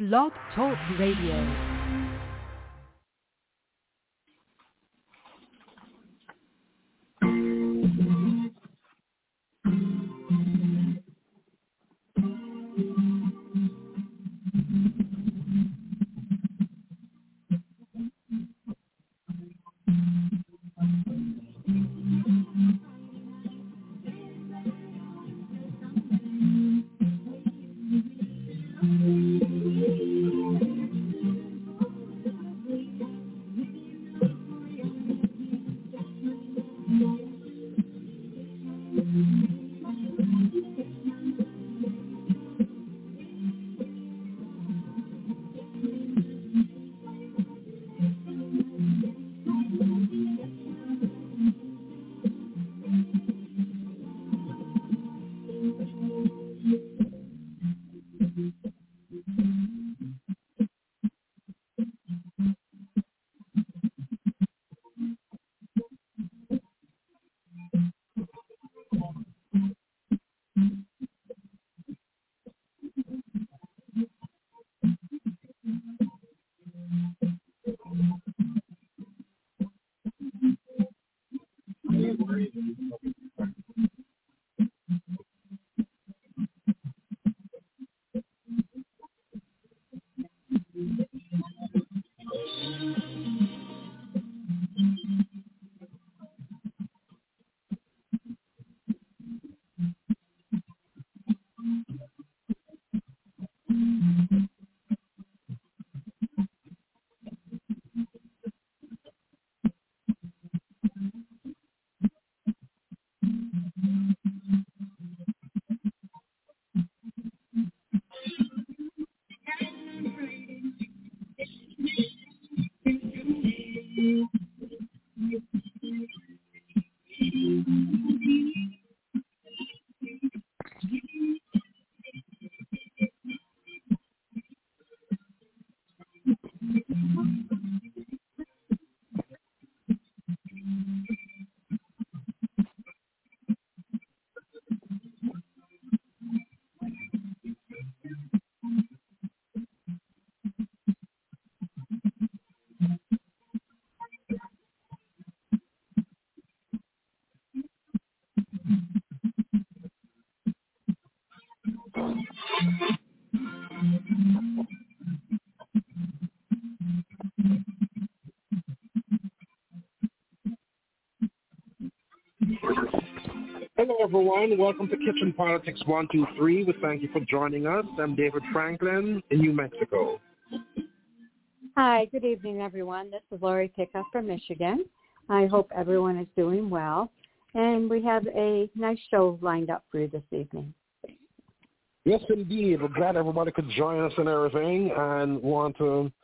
Blog Talk Radio. Hello, everyone. Welcome to Kitchen Politics 123. We thank you for joining us. I'm David Franklin in New Mexico. Hi, good evening, everyone. This is Lori Pickup from Michigan. I hope everyone is doing well. And we have a nice show lined up for you this evening. Yes, indeed. We're glad everybody could join us and everything, and want to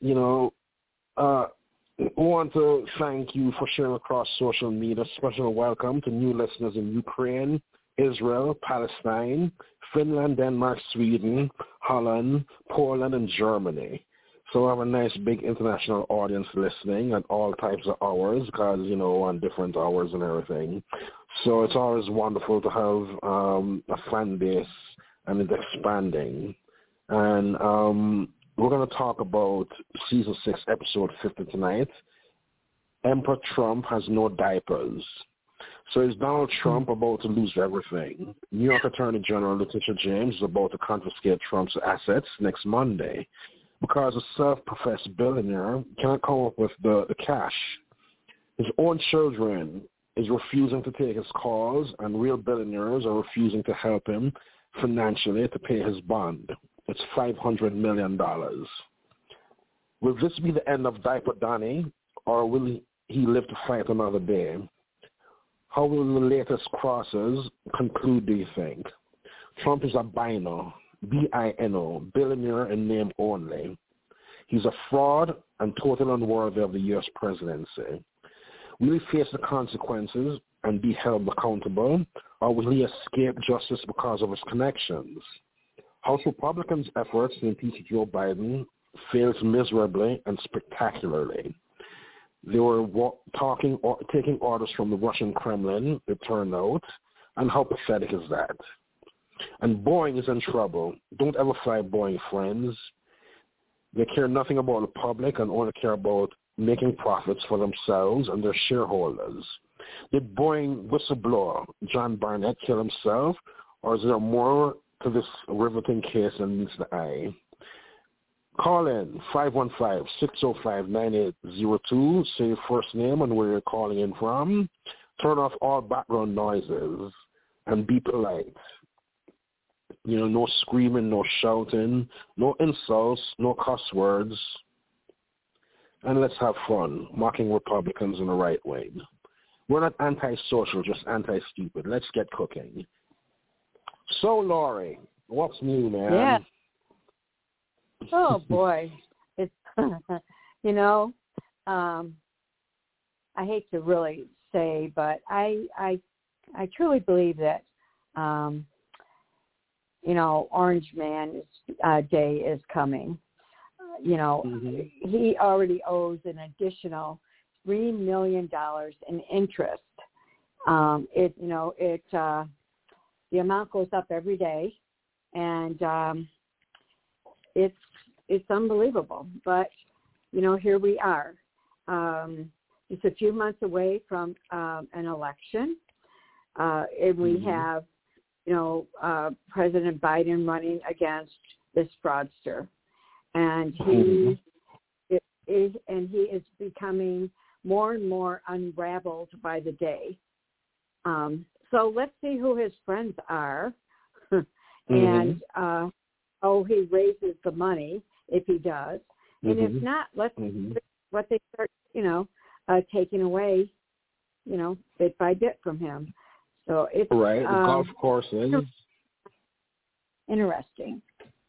thank you for sharing across social media. Special welcome to new listeners in Ukraine, Israel, Palestine, Finland, Denmark, Sweden, Holland, Poland, and Germany. So we have a nice big international audience listening at all types of hours because, on different hours and everything. So it's always wonderful to have a fan base, and it's expanding. And we're going to talk about Season 6, Episode 50 tonight. Emperor Trump has no diapers. So is Donald Trump about to lose everything? New York Attorney General Letitia James is about to confiscate Trump's assets next Monday because a self-professed billionaire cannot come up with the cash. His own children is refusing to take his calls, and real billionaires are refusing to help him financially to pay his bond. It's $500 million. Will this be the end of Diaper Donnie, or will he live to fight another day? How will the latest crosses conclude, do you think? Trump is a Bino, B-I-N-O, billionaire in name only. He's a fraud and totally unworthy of the U.S. presidency. Will he face the consequences and be held accountable, or will he escape justice because of his connections? House Republicans' efforts to impeach Joe Biden failed miserably and spectacularly. They were taking orders from the Russian Kremlin, it turned out, and how pathetic is that? And Boeing is in trouble. Don't ever fly Boeing, friends. They care nothing about the public and only care about making profits for themselves and their shareholders. Did Boeing whistleblower John Barnett kill himself, or is there more to this riveting case than meets the eye? Call in 515-605-9802. Say your first name and where you're calling in from. Turn off all background noises and be polite. No screaming, no shouting, no insults, no cuss words. And let's have fun, mocking Republicans in the right way. We're not anti-social, just anti-stupid. Let's get cooking. So, Lori, what's new, man? Yeah. Oh, boy. It's, I hate to really say, but I truly believe that, Orange Man Day is coming. He already owes an additional $3 million in interest. The amount goes up every day, and it's unbelievable. But here we are. It's a few months away from an election, and we have President Biden running against this fraudster, and he is becoming more and more unraveled by the day. So let's see who his friends are, and how he raises the money if he does, and if not, let's see what they start, taking away, bit by bit from him. So it's right. The golf courses. Interesting.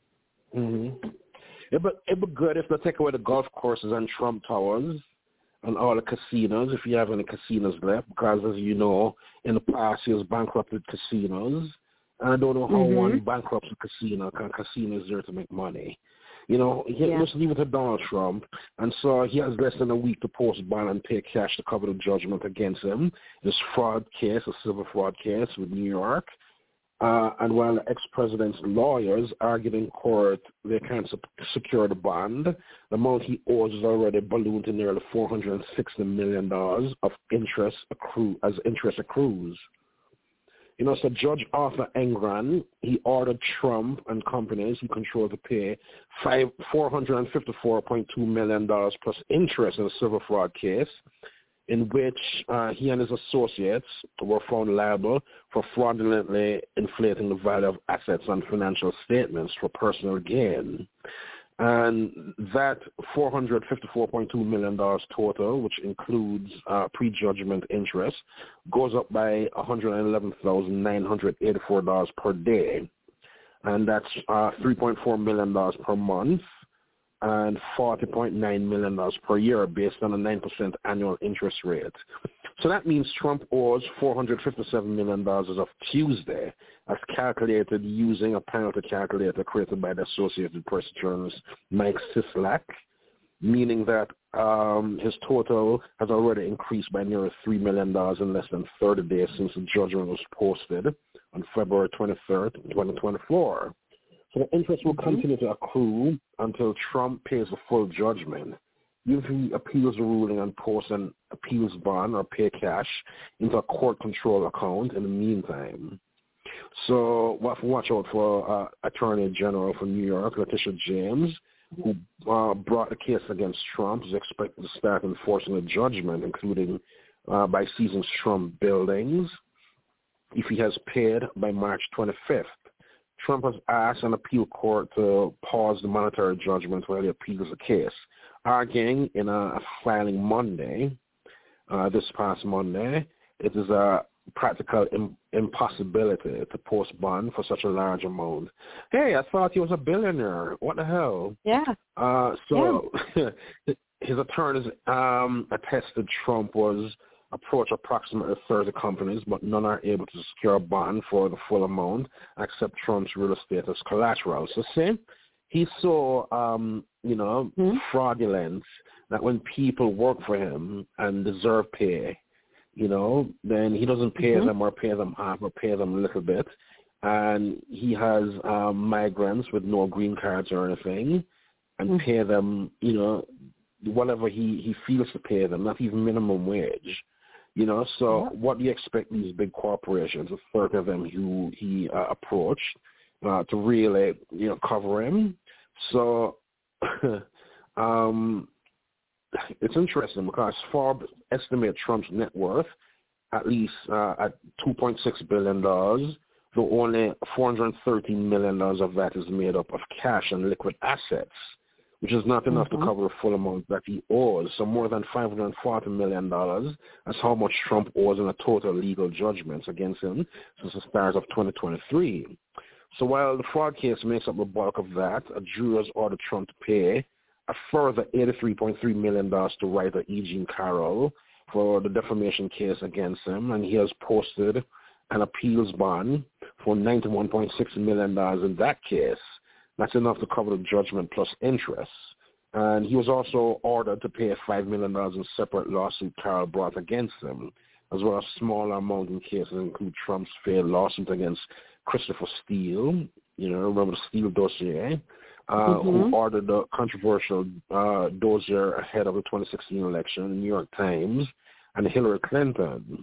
It'd be good if they take away the golf courses and Trump Towers and all the casinos, if you have any casinos left, because as you know, in the past he has bankrupted casinos, and I don't know how one bankrupts a casino, because casino is there to make money. Let's leave it to Donald Trump, and so he has less than a week to post bond and pay cash to cover the judgment against him. This fraud case, a civil fraud case with New York, and while the ex-president's lawyers argued in court they can't secure the bond, the amount he owes is already ballooned to nearly $460 million of interest accrues. So Judge Arthur Engran, he ordered Trump and companies he controlled to pay $454.2 million plus interest in a civil fraud case in which he and his associates were found liable for fraudulently inflating the value of assets on financial statements for personal gain. And that $454.2 million total, which includes prejudgment interest, goes up by $111,984 per day. And that's $3.4 million per month and $40.9 million per year based on a 9% annual interest rate. So that means Trump owes $457 million as of Tuesday, as calculated using a penalty calculator created by the Associated Press journalist Mike Sislak, meaning that his total has already increased by nearly $3 million in less than 30 days since the judgment was posted on February 23rd, 2024. So the interest will continue to accrue until Trump pays the full judgment. If he appeals the ruling and posts an appeals bond or pay cash into a court control account in the meantime. So we'll have to watch out for Attorney General for New York, Letitia James, who brought the case against Trump, is expected to start enforcing the judgment, including by seizing Trump buildings, if he has paid by March 25th. Trump has asked an appeal court to pause the monetary judgment while he appeals the case, arguing in a filing Monday, this past Monday, it is a practical impossibility to post bond for such a large amount. Hey, I thought he was a billionaire. What the hell? Yeah. His attorneys attested Trump was approached approximately 30 companies, but none are able to secure a bond for the full amount except Trump's real estate as collateral. So see, he's so, fraudulent that when people work for him and deserve pay, then he doesn't pay them or pay them half or pay them a little bit. And he has migrants with no green cards or anything. and pay them, whatever he feels to pay them, not even minimum wage. So what do you expect these big corporations, a third of them who he approached, to really, cover him? So it's interesting because Forbes estimates Trump's net worth at least at $2.6 billion, though only $413 million of that is made up of cash and liquid assets, which is not enough to cover the full amount that he owes. So more than $540 million. That's how much Trump owes in a total legal judgments against him since the start of 2023. So while the fraud case makes up the bulk of that, a jury has ordered Trump to pay a further $83.3 million to writer E. Jean Carroll for the defamation case against him, and he has posted an appeals bond for $91.6 million in that case. That's enough to cover the judgment plus interest. And he was also ordered to pay $5 million in separate lawsuit Carroll brought against him, as well as smaller amount in cases include Trump's failed lawsuit against Christopher Steele, remember the Steele dossier, who ordered the controversial dossier ahead of the 2016 election in the New York Times, and Hillary Clinton.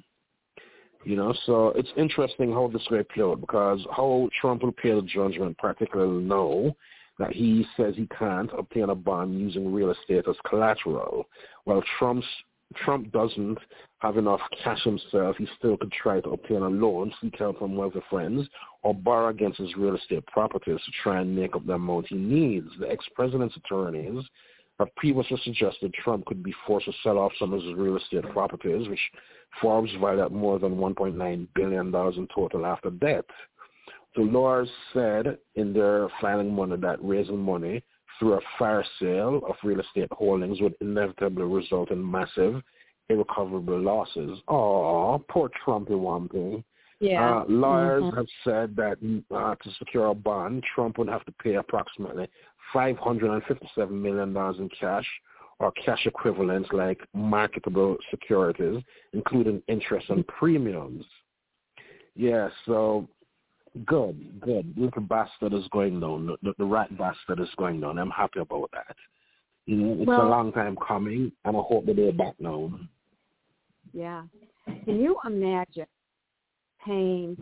So it's interesting how this will play out, because how Trump will pay the judgment particularly now that he says he can't obtain a bond using real estate as collateral. While Trump doesn't have enough cash himself, he still could try to obtain a loan, seek help from wealthy friends, or borrow against his real estate properties to try and make up the amount he needs. The ex-president's attorneys have previously suggested Trump could be forced to sell off some of his real estate properties, which Forbes valued at more than $1.9 billion in total after death. The lawyers said in their filing money that raising money through a fire sale of real estate holdings would inevitably result in massive, irrecoverable losses. Oh, poor Trumpy Wumpy. Yeah. Lawyers have said that to secure a bond, Trump would have to pay approximately $557 million in cash or cash equivalents like marketable securities, including interest and premiums. Yeah, so good. Little bastard is going down. The rat bastard is going down. I'm happy about that. It's a long time coming, and I hope that they're back now. Yeah. Can you imagine paying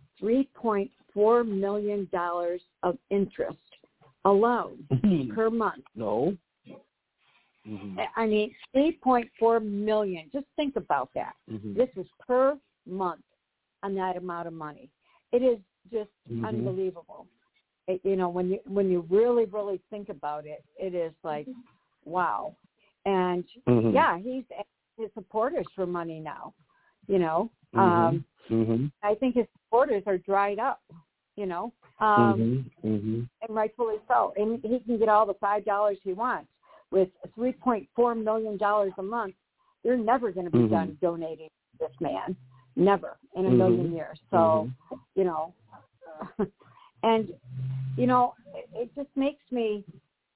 $3.4 million of interest alone per month? No. I mean, $3.4 million. Just think about that. This is per month on that amount of money. It is just unbelievable. When you really, really think about it, it is like, wow. And he's asking his supporters for money now. I think his supporters are dried up. And rightfully so. And he can get all the $5 he wants. With $3.4 million a month, they're never going to be done donating to this man. Never in a million years. So, and, it just makes me,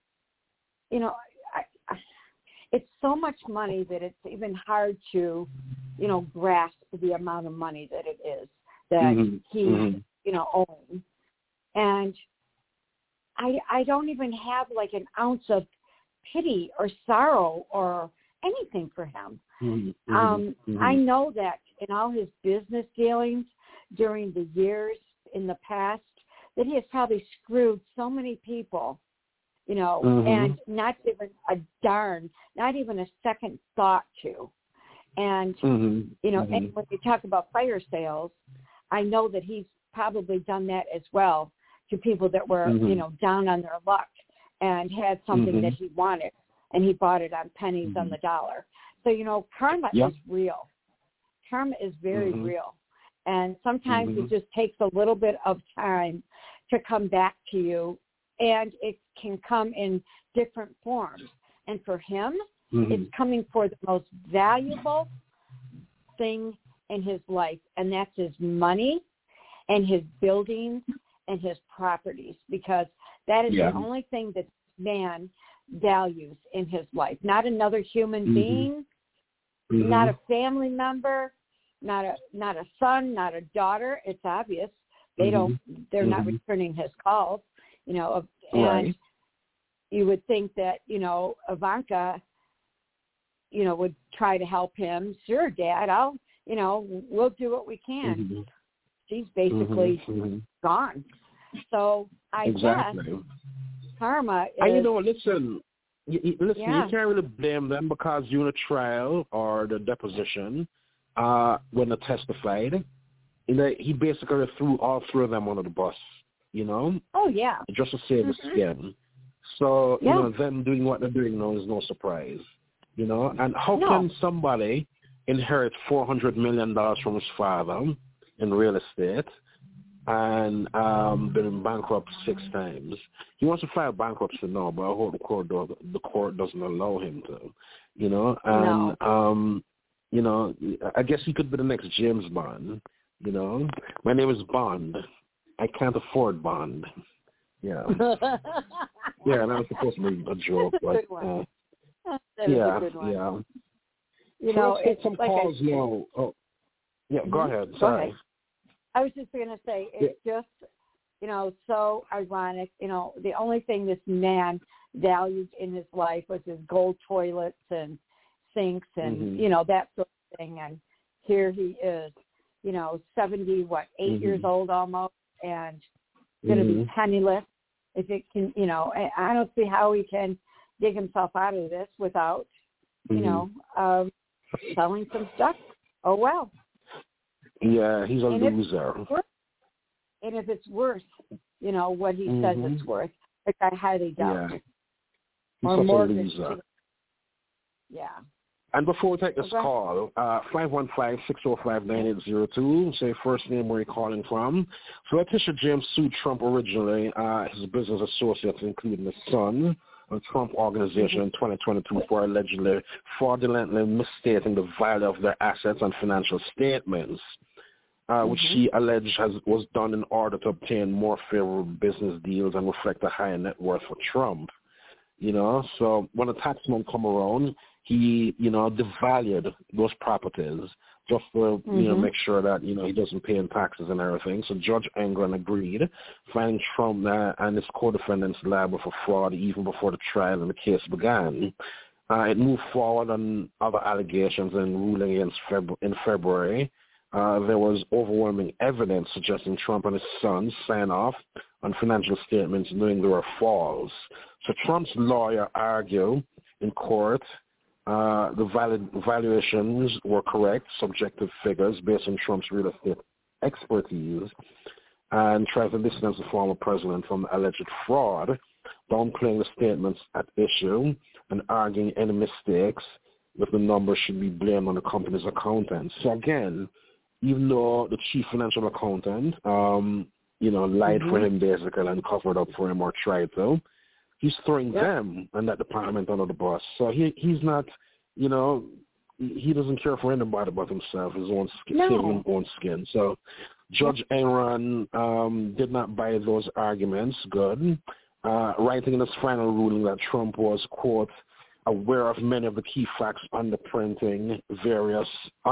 it's so much money that it's even hard to, grasp the amount of money that it is that he, owns. And I don't even have like an ounce of pity or sorrow or anything for him. I know that in all his business dealings during the years in the past, that he has probably screwed so many people, and not given a darn, not even a second thought to. And, and when you talk about fire sales, I know that he's probably done that as well to people that were, down on their luck and had something that he wanted, and he bought it on pennies on the dollar. So, karma is real. Karma is very real. And sometimes it just takes a little bit of time to come back to you, and it can come in different forms. And for him, it's coming for the most valuable thing in his life, and that's his money and his buildings and his properties, because that is the only thing that man values in his life. Not another human being, not a family member, not a son, not a daughter. It's obvious they're not returning his calls, and you would think that, Ivanka, would try to help him. Sure, Dad, we'll do what we can. Mm-hmm. She's basically gone. So I guess karma is... And listen, you can't really blame them because during the trial or the deposition, when they testified, he basically threw all three of them under the bus, Oh, yeah. just to save the skin. So, them doing what they're doing now is no surprise, And how can somebody inherit $400 million from his father in real estate and been bankrupt 6 times? He wants to file bankruptcy now, but I hope the court doesn't allow him to, And, I guess he could be the next James Bond, My name is Bond. I can't afford Bond. Yeah. Yeah, that was supposed to be a joke. But, that is a good one. Yeah. Let's take some calls now. Oh, yeah, go ahead. Sorry. Go ahead. I was just going to say, it's just, so ironic. The only thing this man valued in his life was his gold toilets and sinks and, that sort of thing. And here he is, 8 years old almost, and going to be penniless. If it can, I don't see how he can dig himself out of this without, selling some stuff. Oh, well. Yeah, he's a loser. And if it's worth, what he says it's worth, which I highly doubt. Yeah. Or he's more such a loser. Yeah. And before we take this call, 515-605-9802, say first name, where you're calling from. So Letitia James sued Trump originally, his business associates, including his son, a Trump organization in 2022 for allegedly fraudulently misstating the value of their assets and financial statements, which she alleged was done in order to obtain more favorable business deals and reflect a higher net worth for Trump. So when the tax month come around, he, devalued those properties just to, make sure that, he doesn't pay in taxes and everything. So Judge Engren agreed, finding Trump and his co-defendants liable for fraud even before the trial and the case began. It moved forward on other allegations and ruling in February. There was overwhelming evidence suggesting Trump and his son signed off on financial statements knowing they were false. So Trump's lawyer argued in court the valuations were correct, subjective figures based on Trump's real estate expertise, and tried to distance the former president from alleged fraud, downplaying the statements at issue and arguing any mistakes with the numbers should be blamed on the company's accountants. So again, even though the chief financial accountant, lied for him basically and covered up for him or tried to, he's throwing them and that department under the bus. So he's not, he doesn't care for anybody but himself, his own skin. So Judge Enron did not buy those arguments. Good. Writing in his final ruling that Trump was, quote, aware of many of the key facts underpinning various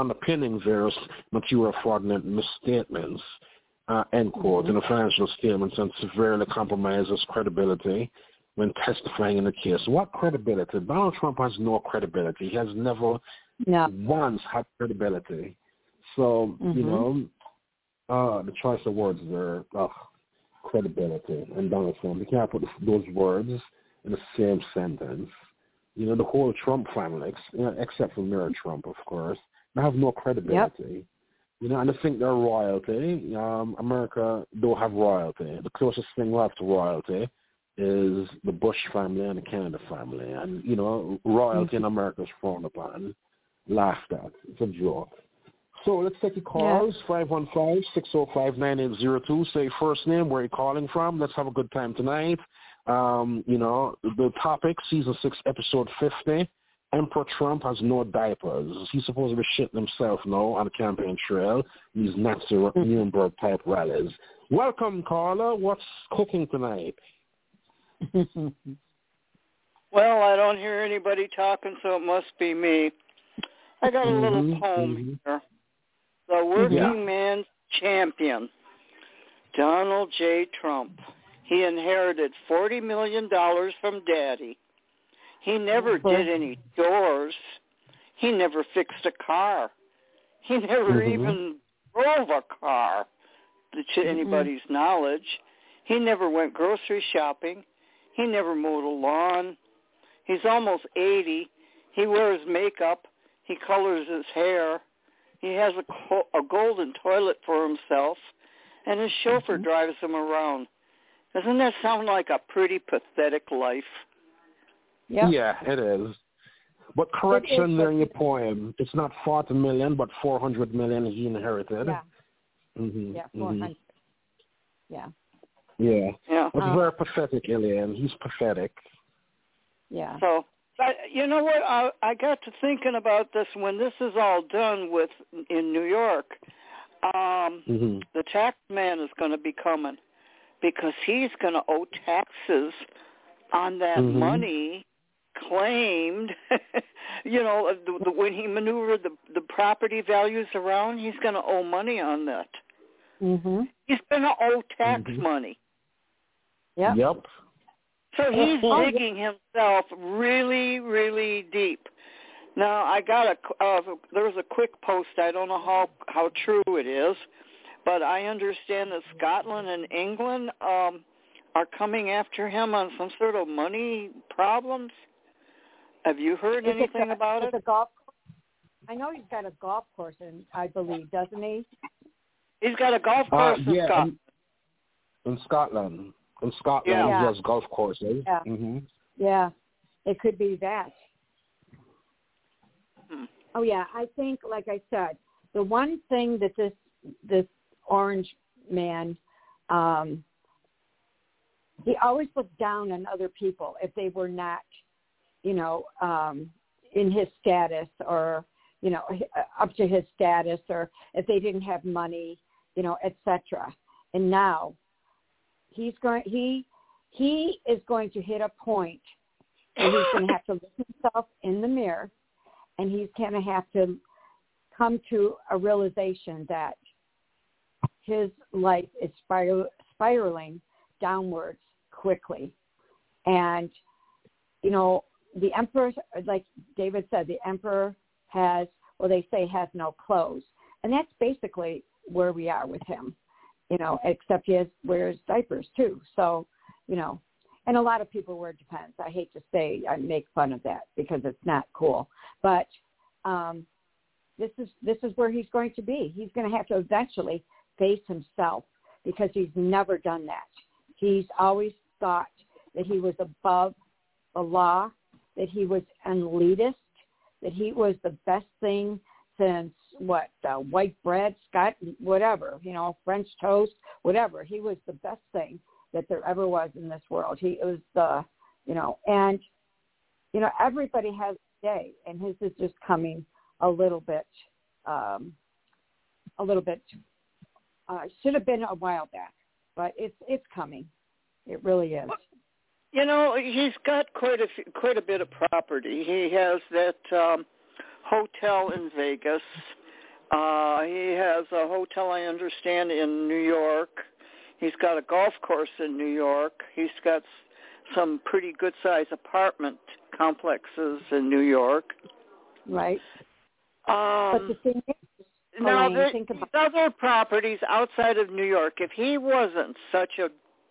material fraudulent misstatements, end quote, in the financial statements and severely compromises credibility when testifying in the case. What credibility? Donald Trump has no credibility. He has never once had credibility. So, the choice of words there, credibility and Donald Trump. You can't put those words in the same sentence. The whole Trump family, except for Mayor Trump, of course, they have no credibility. And they think they're royalty. America don't have royalty. The closest thing we have to royalty is the Bush family and the Kennedy family. And, royalty in America is frowned upon, laughed at. It's a joke. So let's take your calls, 515-605-9802. Say first name, where you're calling from. Let's have a good time tonight. The topic, Season 6, Episode 50, Emperor Trump has no diapers. He's supposed to be shitting himself now on the campaign trail, these Nazi Nuremberg-type rallies. Welcome, caller. What's cooking tonight? Well, I don't hear anybody talking, so it must be me. I got a little poem here. The Working Man's Champion, Donald J. Trump. He inherited $40 million from Daddy. He never did any chores. He never fixed a car. He never even drove a car, to anybody's knowledge. He never went grocery shopping. He never mowed a lawn. He's almost 80. He wears makeup. He colors his hair. He has a golden toilet for himself, and his chauffeur drives him around. Doesn't that sound like a pretty pathetic life? Yep. Yeah, it is. But correction there in your poem, it's not 40 million, but 400 million he inherited. Yeah. Yeah, 400. Yeah. Yeah. Yeah. It's very pathetic, Eliane. He's pathetic. Yeah. So, you know what? I got to thinking about this when this is all done with in New York. The tax man is going to be coming because he's going to owe taxes on that money claimed. You know, when he maneuvered the property values around, he's going to owe money on that. He's going to owe tax money. Yep. So he's digging himself really, really deep. Now, I got there was a quick post. I don't know how true it is, but I understand that Scotland and England are coming after him on some sort of money problems. Have you heard anything about it? A golf course? I know he's got a golf course, I believe, doesn't he? He's got a golf course in Scotland. In Scotland. In Scotland, he has golf courses. Yeah. Yeah, it could be that. Oh, yeah, I think, like I said, the one thing that this orange man, he always looked down on other people if they were not, you know, in his status or, you know, up to his status, or if they didn't have money, you know, etc. And now he is going to hit a point where he's going to have to look himself in the mirror, and he's going to have to come to a realization that his life is spiraling downwards quickly. And, you know, the emperor, like David said, the emperor has, well, they say has no clothes. And that's basically where we are with him, you know, except he wears diapers too. So, you know, and a lot of people wear Depends. I hate to say, I make fun of that because it's not cool. But this is where he's going to be. He's going to have to eventually face himself because he's never done that. He's always thought that he was above the law, that he was an elitist, that he was the best thing since white bread, whatever, you know, French toast, whatever. He was the best thing that there ever was in this world. He was the, you know, and, you know, everybody has a day, and his is just coming a little bit, should have been a while back, but it's coming. It really is. You know, he's got quite a bit of property. He has that hotel in Vegas. He has a hotel, I understand, in New York. He's got a golf course in New York. He's got some pretty good-sized apartment complexes in New York. Right. But the thing is, now, there's other properties outside of New York. If he wasn't such a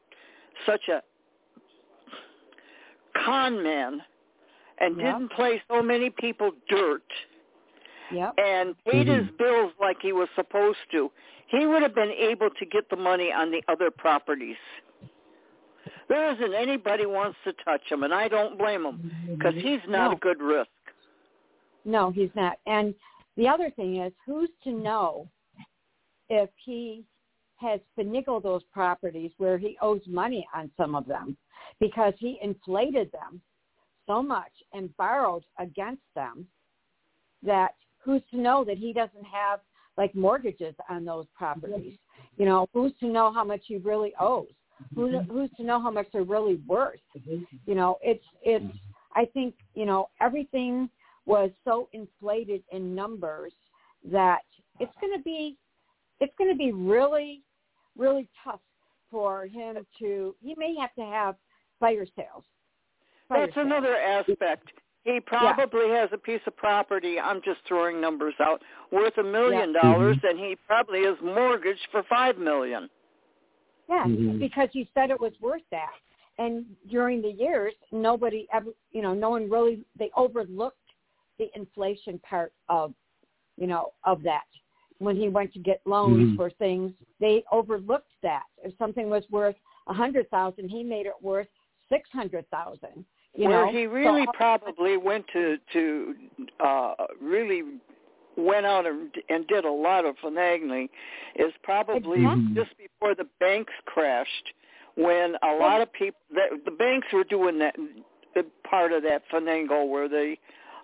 con man and didn't play so many people dirt and paid his bills like he was supposed to, he would have been able to get the money on the other properties. There isn't anybody wants to touch him, and I don't blame him because he's not a good risk. No, he's not. And the other thing is, who's to know if he has finagled those properties where he owes money on some of them because he inflated them so much and borrowed against them that who's to know that he doesn't have like mortgages on those properties? You know, who's to know how much he really owes? Who's to know how much they're really worth? You know, it's. I think, you know, everything was so inflated in numbers that it's going to be really, really tough for him to. He may have to have fire sales. That's another aspect. He probably has a piece of property, I'm just throwing numbers out, worth $1 million, and he probably is mortgaged for $5 million. Yeah, because he said it was worth that. And during the years, nobody ever, no one really, they overlooked the inflation part of, of that. When he went to get loans for things, they overlooked that. If something was worth $100,000, he made it worth $600,000. Where he really probably went to really went out and did a lot of finagling is probably just before the banks crashed, when a lot of people, the banks were doing that part of that finagle where they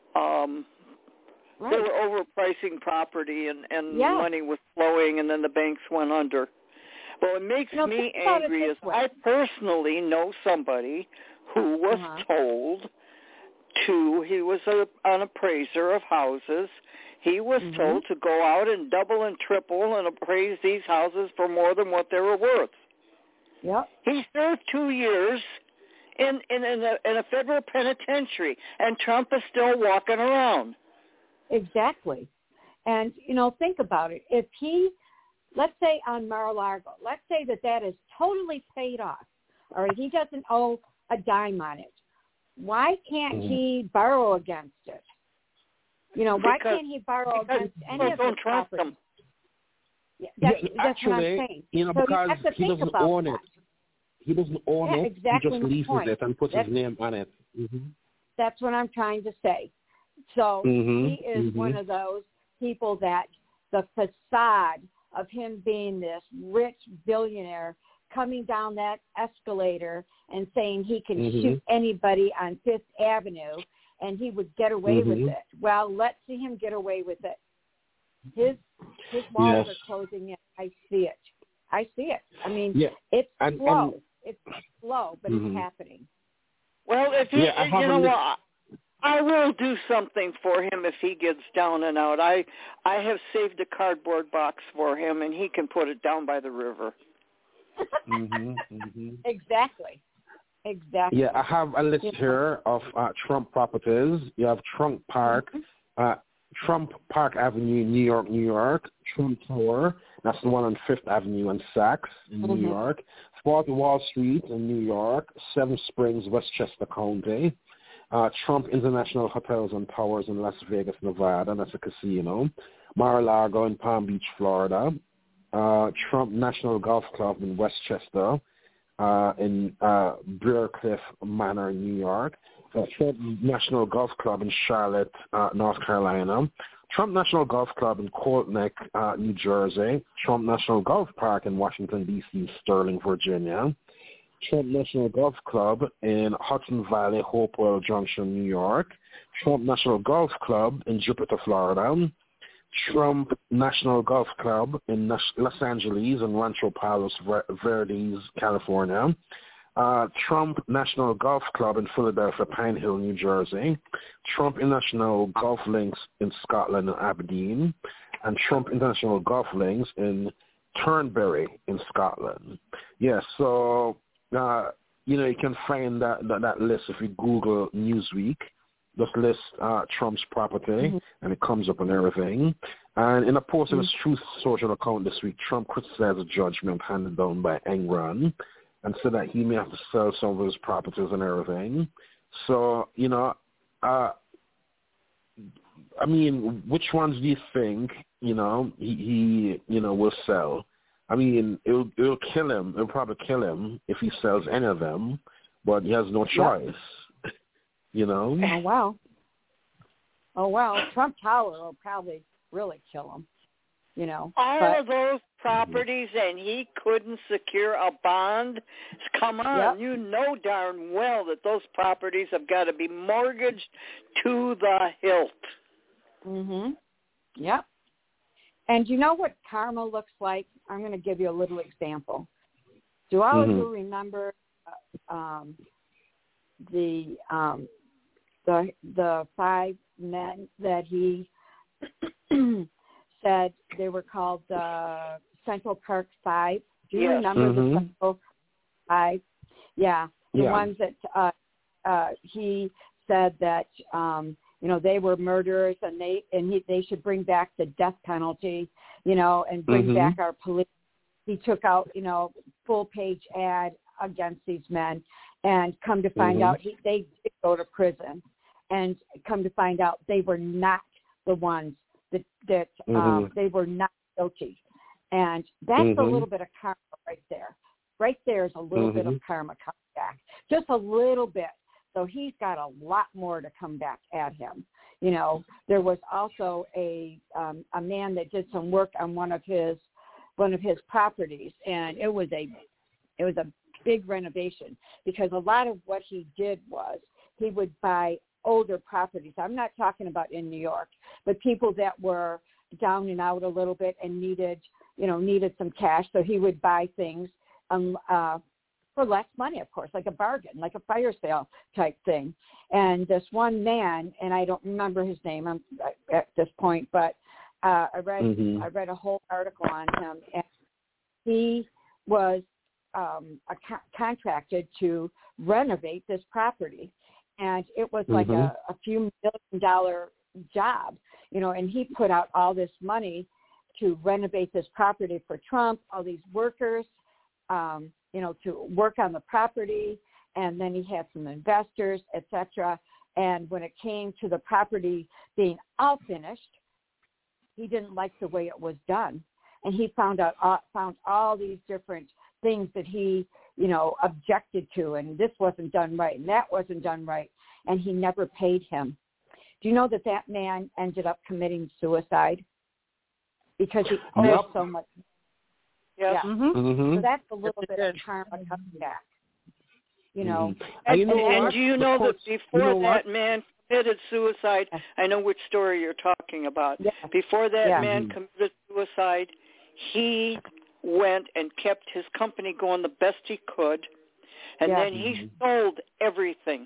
were overpricing property and money was flowing, and then the banks went under. Well, what makes me angry is I personally know somebody who was told he was an appraiser of houses. He was told to go out and double and triple and appraise these houses for more than what they were worth. Yep. He served 2 years in a federal penitentiary, and Trump is still walking around. Exactly. And, think about it. If he, let's say on Mar-a-Lago, let's say that is totally paid off, or he doesn't owe a dime on it. Why can't he borrow against it? Why can't he borrow against any of the property? That's actually, what I'm saying. Because so he doesn't own it. He doesn't own it. Exactly. He just leases it and puts his name on it. That's what I'm trying to say. So he is one of those people that the facade of him being this rich billionaire coming down that escalator and saying he can shoot anybody on Fifth Avenue and he would get away with it. Well, let's see him get away with it. His walls are closing in. I see it. I mean, it's slow. It's slow, but it's happening. Well, if he, I will do something for him if he gets down and out. I have saved a cardboard box for him, and he can put it down by the river. Exactly. Yeah, I have a list here of Trump properties. You have Trump Park, Trump Park Avenue, New York, Trump Tower, that's the one on Fifth Avenue and Saks in New York, 40 Wall Street in New York, Seven Springs, Westchester County, Trump International Hotels and Towers in Las Vegas, Nevada, that's a casino, Mar-a-Lago in Palm Beach, Florida, Trump National Golf Club in Westchester, in Bear Cliff Manor, New York, Trump National Golf Club in Charlotte, North Carolina, Trump National Golf Club in Cold Neck, New Jersey, Trump National Golf Park in Washington, D.C., Sterling, Virginia, Trump National Golf Club in Hudson Valley, Hopewell Junction, New York, Trump National Golf Club in Jupiter, Florida, Trump National Golf Club in Los Angeles and Rancho Palos Verdes, California, Trump National Golf Club in Philadelphia, Pine Hill, New Jersey, Trump International Golf Links in Scotland and Aberdeen, and Trump International Golf Links in Turnberry in Scotland. Yes, so, you can find that list if you Google Newsweek. Just list Trump's property, and it comes up on everything. And in a post on his Truth Social account this week, Trump criticized a judgment handed down by Enron and said that he may have to sell some of his properties and everything. So, I mean, which ones do you think, he will sell? I mean, it'll kill him. It'll probably kill him if he sells any of them, but he has no choice. Oh, wow. Trump Tower will probably really kill him, All of those properties, and he couldn't secure a bond? Come on, you know darn well that those properties have got to be mortgaged to the hilt. Yep. And you know what karma looks like? I'm going to give you a little example. Do all of you remember the 5 men that he said they were called the Central Park 5? Do you remember the Psycho 5? Yeah, the ones that he said that they were murderers and they should bring back the death penalty, and bring back our police. He took out full page ad against these men, and come to find out they did go to prison, and come to find out they were not the ones that they were not guilty. And that's a little bit of karma right there. Right there is a little bit of karma coming back, just a little bit. So he's got a lot more to come back at him. There was also a man that did some work on one of his properties, and it was a big renovation, because a lot of what he did was he would buy older properties. I'm not talking about in New York, but people that were down and out a little bit and needed some cash. So he would buy things for less money, of course, like a bargain, like a fire sale type thing. And this one man, and I don't remember his name at this point, but I read a whole article on him, and he was contracted to renovate this property, and it was like a few $1 million job, and he put out all this money to renovate this property for Trump, all these workers, to work on the property, and then he had some investors, etc. And when it came to the property being all finished, he didn't like the way it was done, and he found all these different things that he, objected to, and this wasn't done right, and that wasn't done right, and he never paid him. Do you know that man ended up committing suicide because he owed so much? Yep. Yeah. So that's a little bit of karma coming back. And do you know that before that man committed suicide, I know which story you're talking about. Yeah. Before that man committed suicide, he went and kept his company going the best he could, and then he sold everything,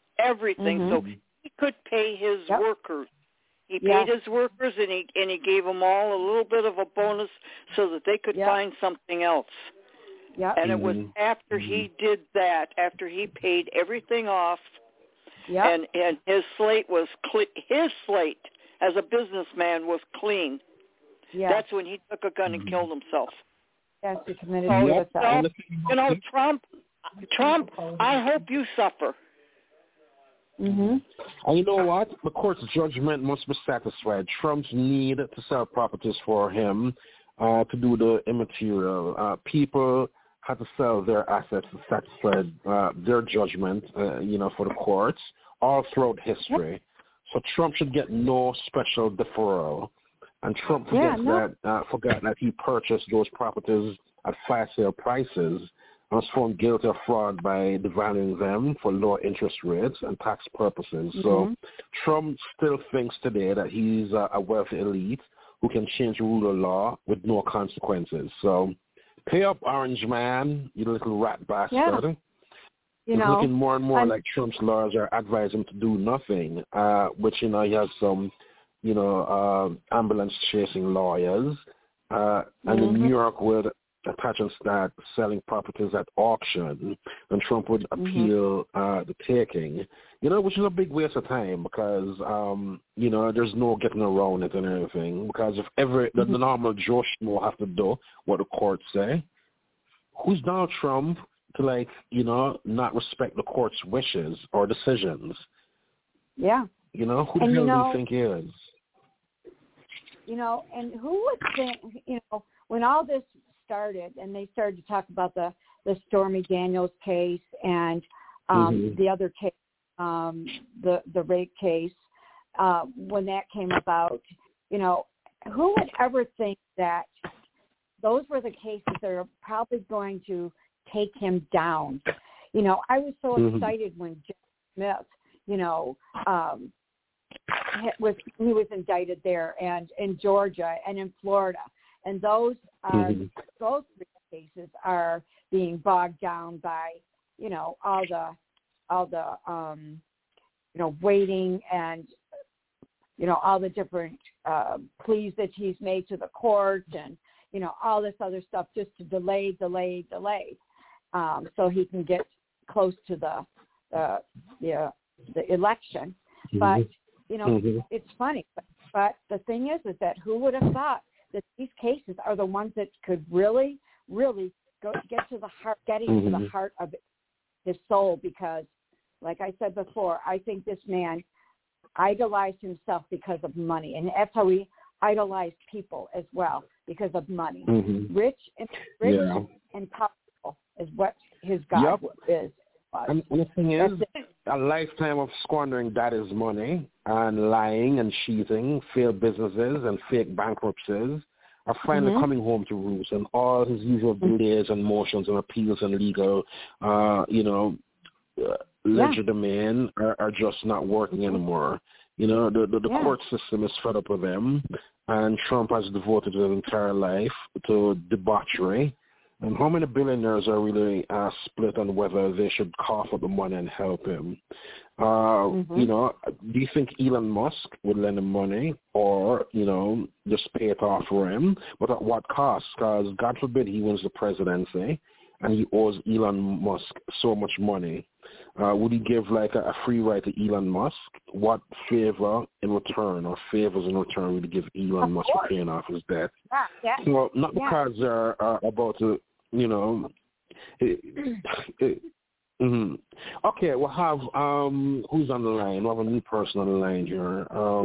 so he could pay his workers. He paid his workers, and he gave them all a little bit of a bonus so that they could find something else. Yep. And it was after he did that, after he paid everything off, and his slate was his slate as a businessman was clean. Yep. That's when he took a gun and killed himself. Yes, he committed suicide. Trump, I hope you suffer. And you know what? The court's judgment must be satisfied. Trump's need to sell properties for him to do the immaterial. People had to sell their assets to satisfy their judgment, for the courts all throughout history. So Trump should get no special deferral. And Trump forgot that he purchased those properties at fire sale prices and was found guilty of fraud by devaluing them for lower interest rates and tax purposes. So Trump still thinks today that he's a wealthy elite who can change the rule of law with no consequences. So pay up, Orange Man, you little rat bastard. Yeah. It's looking more and more like Trump's lawyers are advising him to do nothing, which, he has some ambulance chasing lawyers, and in New York would attach and start selling properties at auction, and Trump would appeal the taking, which is a big waste of time because, there's no getting around it and everything, because if ever the normal Joe Schmo have to do what the courts say, who's Donald Trump to not respect the court's wishes or decisions? Yeah. Who the hell do you think he is? And who would think, when all this started and they started to talk about the Stormy Daniels case and the other case, the rape case, when that came about, who would ever think that those were the cases that are probably going to take him down? I was so excited when Jack Smith, he was indicted there, and in Georgia and in Florida, and those three cases are being bogged down by all the waiting and all the different pleas that he's made to the court, and all this other stuff just to delay, so he can get close to the election. But it's funny. But the thing is that who would have thought that these cases are the ones that could really, really get to the heart, getting to the heart of his soul? Because, like I said before, I think this man idolized himself because of money, and that's how he idolized people as well, because of money. Rich and powerful is what his God is. And the thing is, a lifetime of squandering daddy's money and lying and cheating, failed businesses and fake bankruptcies are finally coming home to roost, and all his usual delays and motions and appeals and legal, legerdemain are just not working anymore. The court system is fed up with him, and Trump has devoted his entire life to debauchery. And how many billionaires are really split on whether they should cough up the money and help him? Do you think Elon Musk would lend him money or, just pay it off for him? But at what cost? Because God forbid he wins the presidency and he owes Elon Musk so much money. Would he give like a free ride to Elon Musk? What favor in return or favors in return would he give Elon Musk for paying off his debt? So not because they're about to, Okay, we'll have who's on the line? We'll have a new person on the line here.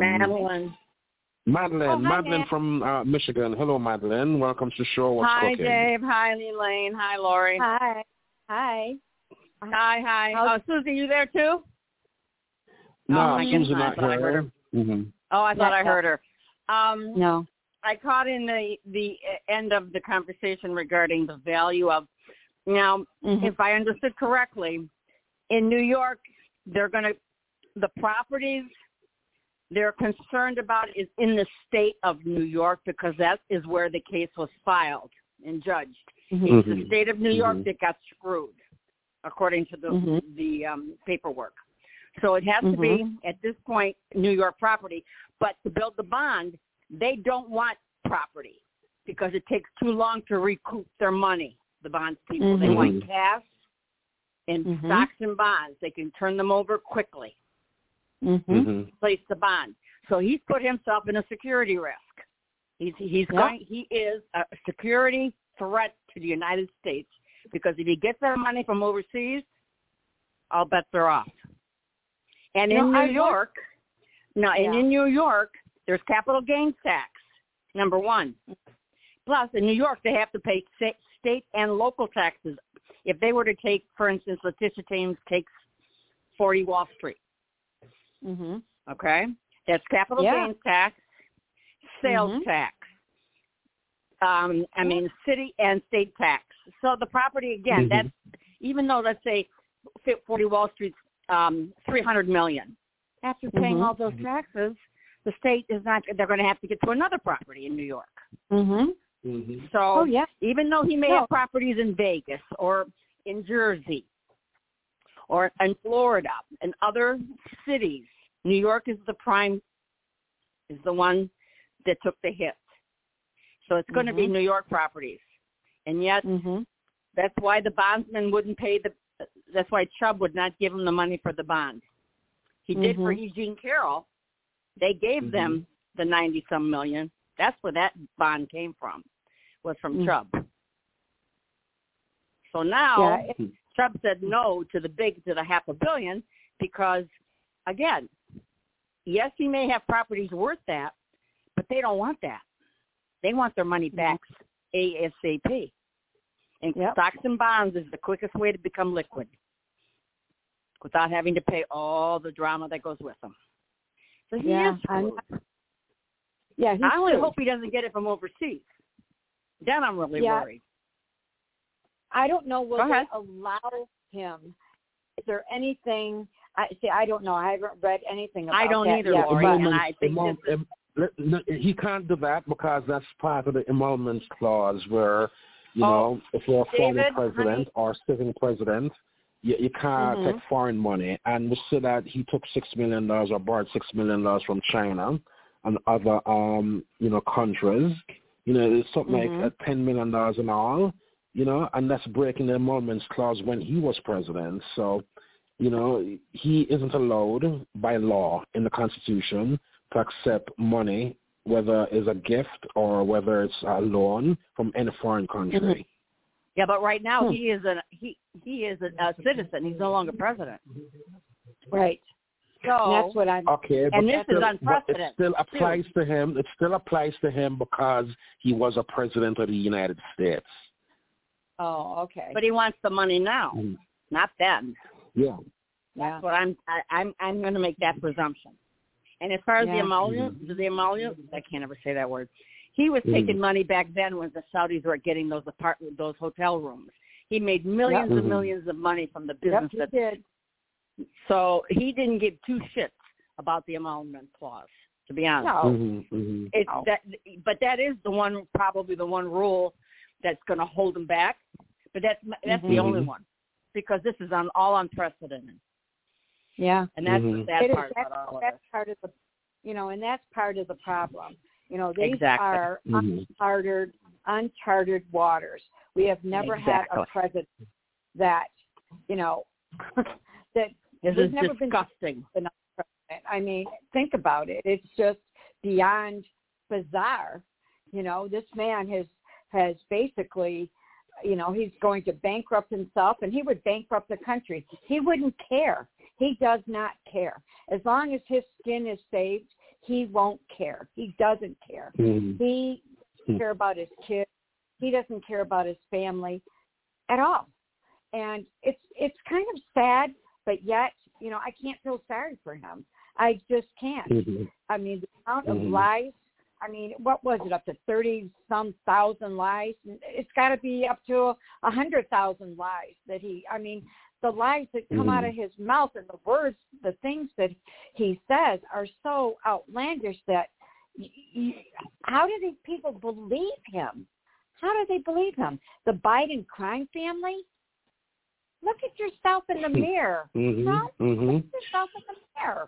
Madeline from Michigan. Hello, Madeline. Welcome to the show. What's cooking? Dave. Hi, Elaine. Hi, Lori. Hi. Oh, Susie, you there too? No, Susie not here. Oh, I thought I heard her. No. I caught in the end of the conversation regarding the value of, now, if I understood correctly, in New York, the properties they're concerned about is in the state of New York, because that is where the case was filed and judged. It's the state of New York that got screwed, according to the paperwork. So it has to be, at this point, New York property. But to build the bond, they don't want property because it takes too long to recoup their money, the bonds people. They want cash and stocks and bonds. They can turn them over quickly, place the bond. So he's put himself in a security risk. He is a security threat to the United States, because if he gets that money from overseas, all bets are off. And in New York, in New York, there's capital gains tax, number one. Plus, in New York, they have to pay state and local taxes. If they were to take, for instance, Letitia James takes 40 Wall Street. Okay? That's capital gains tax, sales tax. City and state tax. So the property, again, that's, even though, let's say, 40 Wall Street's $300 million. After paying all those taxes, the state is not, they're going to have to get to another property in New York. So even though he may have properties in Vegas or in Jersey or in Florida and other cities, New York is the one that took the hit. So it's going to be New York properties. And yet that's why the bondsman wouldn't pay that's why Chubb would not give him the money for the bond. He did for Eugene Carroll. They gave them the 90-some million. That's where that bond came from, was from Chubb. So now Chubb said no to the $500 million because, again, yes, he may have properties worth that, but they don't want that. They want their money back ASAP. And stocks and bonds is the quickest way to become liquid without having to pay all the drama that goes with them. So he is screwed. I only hope he doesn't get it from overseas. Then I'm really worried. I don't know, will they allow him? Is there anything? I don't know. I haven't read anything about that. I don't either, Lori, and I think he can't do that because that's part of the emoluments clause where, if you're a former president or sitting president, you can't take foreign money. And we see that he took $6 million or borrowed $6 million from China and other, countries It's something like $10 million in all, and that's breaking the emoluments clause when he was president. So, he isn't allowed by law in the Constitution to accept money, whether it's a gift or whether it's a loan from any foreign country. Yeah, but right now he is a citizen. He's no longer president. Right. So that's what I'm. Okay, and this still, is unprecedented. It still applies to him. It still applies to him because he was a president of the United States. Oh, okay. But he wants the money now, not then. Yeah. That's what I'm going to make that presumption. And as far as the emolument, I can't ever say that word. He was taking money back then when the Saudis were getting those hotel rooms. He made millions and millions of money from the business. Yep, he did. So he didn't give two shits about the emolument clause, to be honest. No. But that is probably the one rule that's going to hold him back. But that's the only one, because this is all unprecedented. Yeah, and that's the sad part about all of it. That's part of the, and that's part of the problem. These are uncharted waters. We have never had a president that, that this is never disgusting. Been I mean, think about it. It's just beyond bizarre. This man has basically, he's going to bankrupt himself, and he would bankrupt the country. He wouldn't care. He does not care. As long as his skin is saved, he won't care. He doesn't care. He doesn't care about his kids. He doesn't care about his family at all. And it's kind of sad, but yet, I can't feel sorry for him. I just can't. I mean, the amount of lies, what was it, up to 30-some thousand lies? It's got to be up to 100,000 lies that the lies that come out of his mouth and the words, the things that he says are so outlandish that how do these people believe him? How do they believe him? The Biden crime family? Look at yourself in the mirror. Look at yourself in the mirror.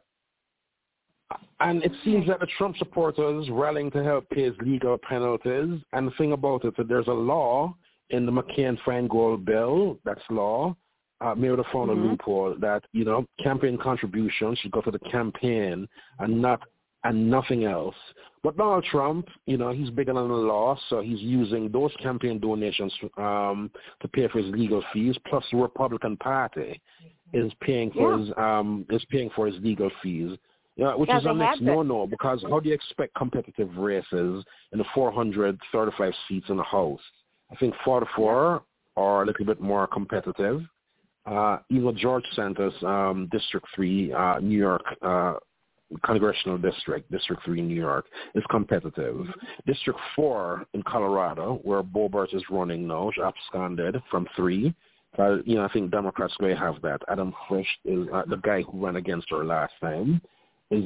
And it seems that the Trump supporters rallying to help pay his legal penalties. And the thing about it, that there's a law in the McCain-Feingold bill, that's law, maybe they found a loophole that, campaign contributions should go to the campaign and nothing else. But Donald Trump, he's bigger than the law, so he's using those campaign donations to pay for his legal fees. Plus, the Republican Party is paying for his legal fees. Which is a next no-no, because how do you expect competitive races in the 435 seats in the House? I think 44 are a little bit more competitive. Even George Santos, District 3, New York, Congressional District 3 in New York, is competitive. District 4 in Colorado, where Boebert is running now, absconded from 3. I think Democrats may have that. Adam Frisch is the guy who ran against her last time. Is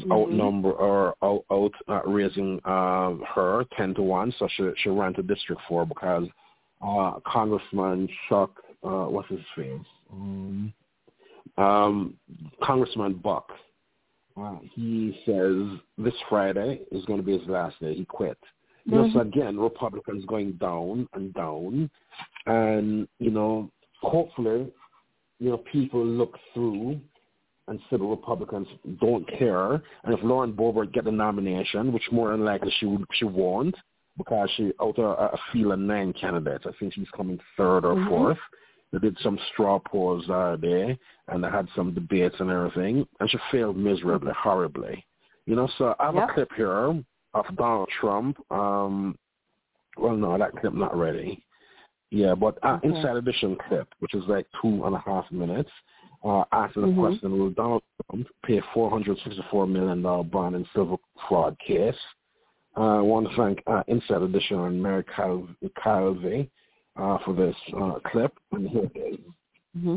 raising her 10-1, so she ran to District 4 because Congressman Chuck, what's his face? Congressman Buck. He says this Friday is going to be his last day. He quit. So again, Republicans going down and down, and hopefully, people look through and say the Republicans don't care. And if Lauren Boebert get the nomination, which more than likely she won't, because she out of a field of 9 candidates, I think she's coming 3rd or 4th. They did some straw polls there, and they had some debates and everything, and she failed miserably, horribly. So I have a clip here of Donald Trump. Well, no, that clip not ready. Yeah, but Inside Edition clip, which is like 2.5 minutes. After the question, will Donald Trump pay a $464 million bond in civil fraud case? I want to thank Inside Edition and Mary Calvi for this clip. And here it is.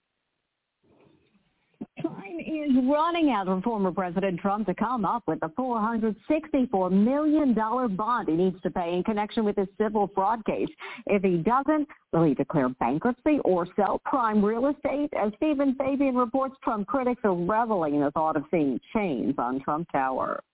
Time is running out for former President Trump to come up with the $464 million bond he needs to pay in connection with his civil fraud case. If he doesn't, will he declare bankruptcy or sell prime real estate? As Stephen Fabian reports, Trump critics are reveling in the thought of seeing chains on Trump Tower.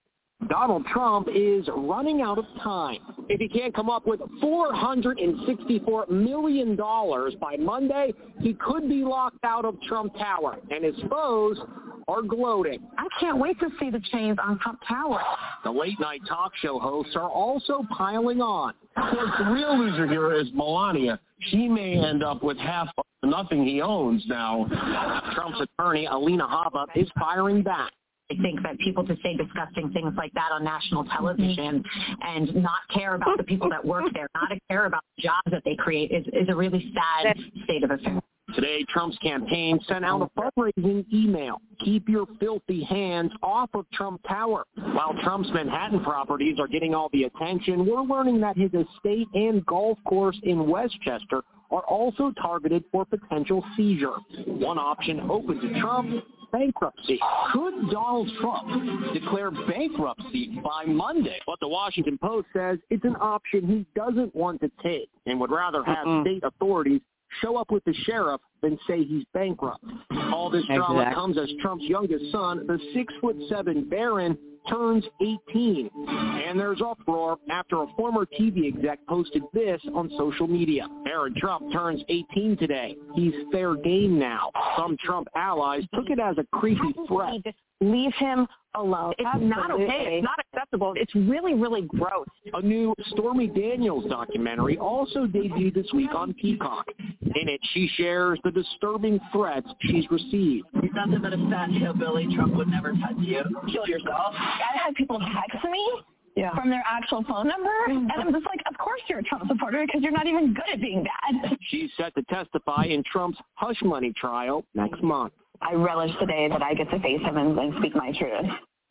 Donald Trump is running out of time. If he can't come up with $464 million by Monday, he could be locked out of Trump Tower, and his foes are gloating. I can't wait to see the chains on Trump Tower. The late-night talk show hosts are also piling on. Of course, the real loser here is Melania. She may end up with half of nothing he owns now. Trump's attorney, Alina Habba, is firing back. I think that people to say disgusting things like that on national television and not care about the people that work there, not care about the jobs that they create is a really sad state of affairs. Today, Trump's campaign sent out a fundraising email. Keep your filthy hands off of Trump Tower. While Trump's Manhattan properties are getting all the attention, we're learning that his estate and golf course in Westchester are also targeted for potential seizure. One option open to Trump, bankruptcy. Could Donald Trump declare bankruptcy by Monday? But the Washington Post says it's an option he doesn't want to take and would rather have state authorities show up with the sheriff than say he's bankrupt. All this drama comes as Trump's youngest son, the 6'7" Barron, turns 18. And there's uproar after a former TV exec posted this on social media. Barron Trump turns 18 today. He's fair game now. Some Trump allies took it as a creepy threat. Leave him alone. It's not okay. It's not acceptable. It's really, really gross. A new Stormy Daniels documentary also debuted this week on Peacock. In it, she shares the disturbing threats she's received. You're nothing but a fat hillbilly. Trump would never touch you. Kill yourself. I had people text me from their actual phone number, and I'm just like, of course you're a Trump supporter because you're not even good at being bad. She's set to testify in Trump's hush money trial next month. I relish the day that I get to face him and speak my truth.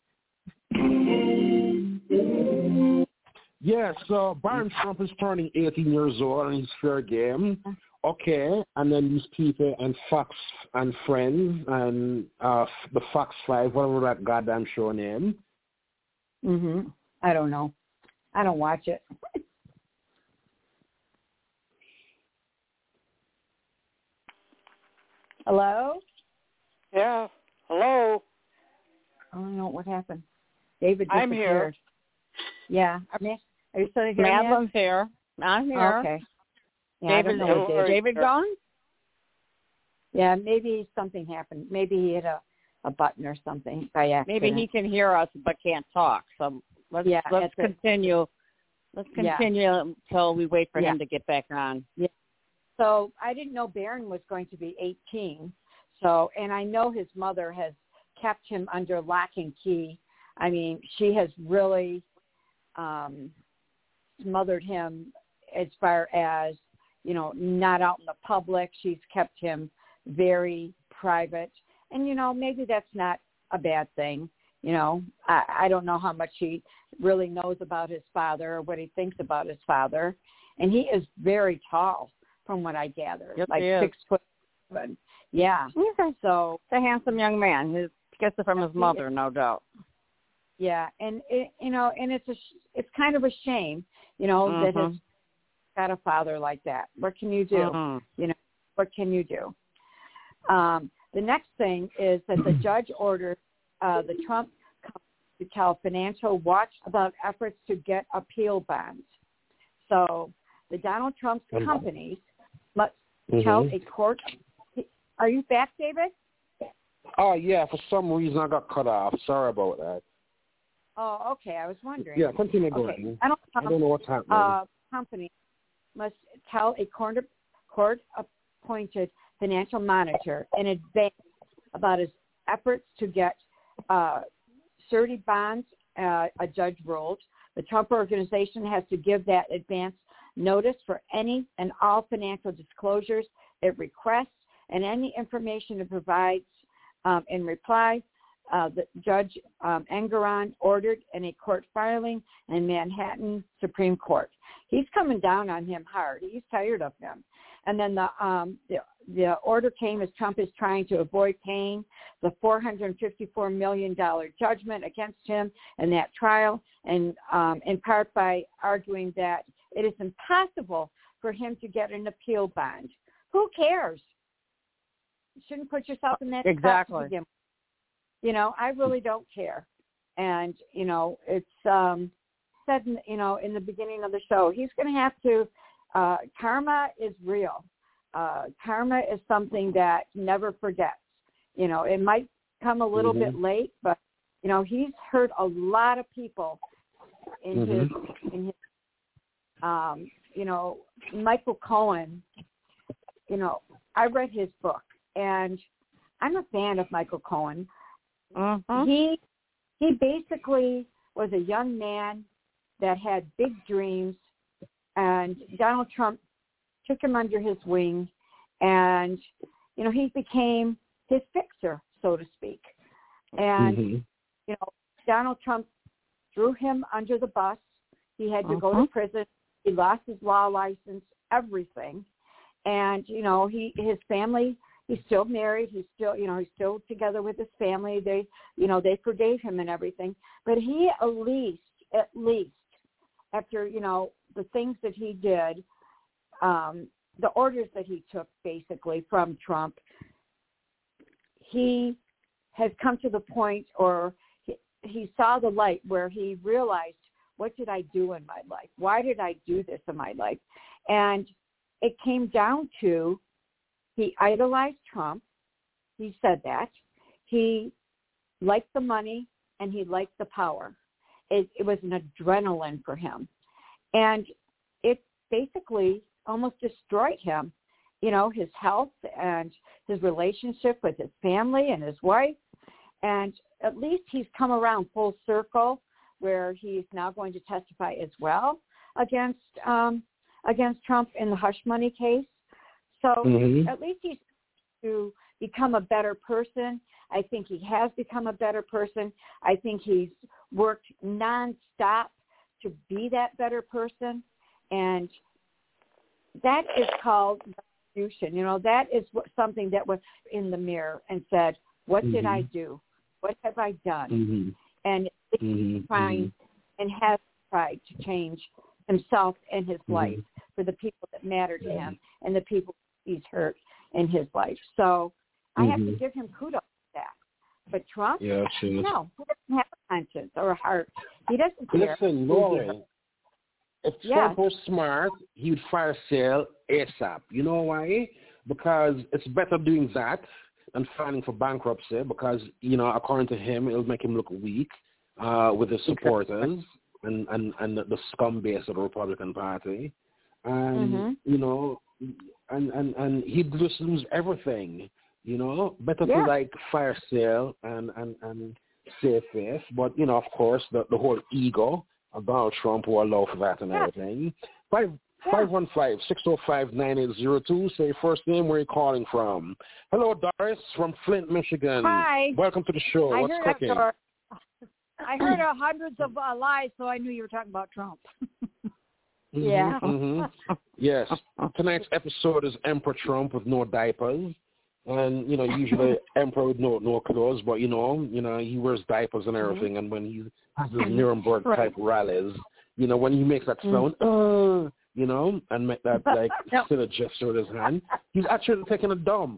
Yes, so Barron Trump is turning 18 years old and he's fair game. Okay, and then these people and Fox and Friends and the Fox 5, whatever that goddamn show name. I don't know. I don't watch it. Hello? Yeah. Hello? I don't know what happened. David I'm here. Yeah. Are you still here? Madeline's here. I'm here. Okay. Yeah, David gone? Yeah, maybe something happened. Maybe he hit a button or something by accident. Maybe he can hear us but can't talk. So let's continue. Let's continue until we wait for him to get back on. Yeah. So I didn't know Barron was going to be 18. So, and I know his mother has kept him under lock and key. I mean, she has really smothered him as far as, you know, not out in the public. She's kept him very private. And, you know, maybe that's not a bad thing. You know, I don't know how much he really knows about his father or what he thinks about his father. And he is very tall, from what I gather, yes, like 6'7". Yeah. Okay. So he's a handsome young man. He gets it from his mother, no doubt. Yeah, and it's kind of a shame, you know, that he's got a father like that. What can you do? You know, what can you do? The next thing is that the judge ordered the Trump company to tell Financial Watch about efforts to get appeal bonds. So the Donald Trump's companies must tell a court. Are you back, David? Oh, yeah, for some reason I got cut off. Sorry about that. Oh, okay. I was wondering. Yeah, continue going. Okay. I don't know what's happening. Company must tell a court-appointed financial monitor in advance about his efforts to get surety bonds, a judge ruled. The Trump Organization has to give that advance notice for any and all financial disclosures it requests and any information it provides in reply. The Judge Engoron ordered in a court filing in Manhattan Supreme Court. He's coming down on him hard. He's tired of him. And then the order came as Trump is trying to avoid paying the $454 million judgment against him in that trial, and in part by arguing that it is impossible for him to get an appeal bond. Who cares? You shouldn't put yourself in that spot to begin with. You know, I really don't care. And, it's said, in the beginning of the show, he's going to have to, karma is real. Karma is something that never forgets. It might come a little bit late, but, he's hurt a lot of people in his Michael Cohen, I read his book, and I'm a fan of Michael Cohen. He basically was a young man that had big dreams, and Donald Trump took him under his wing, and, he became his fixer, so to speak. And, Donald Trump threw him under the bus. He had to go to prison. He lost his law license, everything. And, his family, he's still married. He's still, he's still together with his family. They, they forgave him and everything. But he at least, after, the things that he did, the orders that he took basically from Trump, he has come to the point, or he saw the light where he realized, what did I do in my life? Why did I do this in my life? And it came down to, he idolized Trump. He said that. He liked the money and he liked the power. It was an adrenaline for him. And it basically almost destroyed him, his health and his relationship with his family and his wife. And at least he's come around full circle, where he's now going to testify as well against Trump in the hush money case. So at least he's to become a better person. I think he has become a better person. I think he's worked nonstop to be that better person. And that is called retribution. That is something that was in the mirror and said, what did I do? What have I done? And he's trying and has tried to change himself and his life for the people that matter to him and the people he's hurt in his life. So I have to give him kudos for that. But Trump, no, he doesn't have a conscience or a heart. He doesn't care. Listen, Lauren, if Trump was smart, he would fire sale ASAP. You know why? Because it's better doing that than filing for bankruptcy, because, according to him, it'll make him look weak with his supporters and the scum base of the Republican Party. And, and he'd just lose everything, Better to, fire sale and save face. But, of course, the whole ego of Donald Trump will allow for that and everything. 515-605-9802. Say first name, where you're calling from. Hello, Doris from Flint, Michigan. Hi. Welcome to the show. What's cooking? I heard hundreds of lies, so I knew you were talking about Trump. Yes. Tonight's episode is Emperor Trump with no diapers. And, usually Emperor with no clothes, but, he wears diapers and everything. And when he has his Nuremberg-type rallies, when he makes that sound, and make that, silly gesture with his hand, he's actually taking a dump,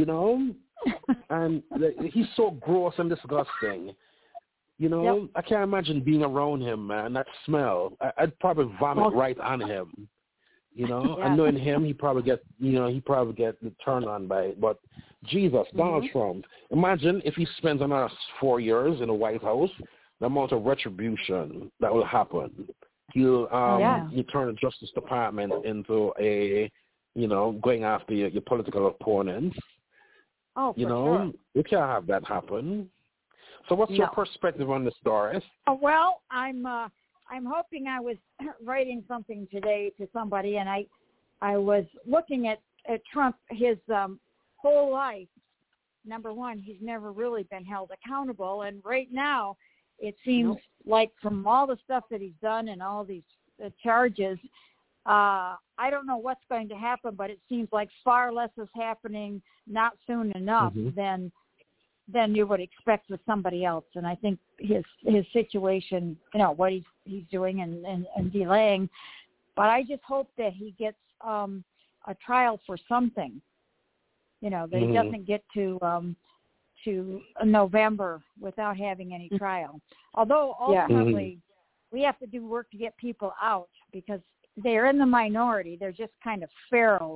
and he's so gross and disgusting. I can't imagine being around him, man. That smell, I'd probably vomit right on him. And knowing him, he probably get turned on by it. But Jesus, Donald Trump, imagine if he spends another 4 years in the White House, the amount of retribution that will happen. He'll you turn the Justice Department into a, going after your political opponents. Oh, for sure. You can't have that happen. So what's your perspective on this, Doris? Well, I'm hoping I was writing something today to somebody, and I was looking at Trump, his whole life. Number one, he's never really been held accountable, and right now it seems like from all the stuff that he's done and all these charges, I don't know what's going to happen, but it seems like far less is happening not soon enough than you would expect with somebody else. And I think his situation, what he's doing and delaying. But I just hope that he gets a trial for something, that he doesn't get to to November without having any trial. Although ultimately we have to do work to get people out because they're in the minority. They're just kind of feral,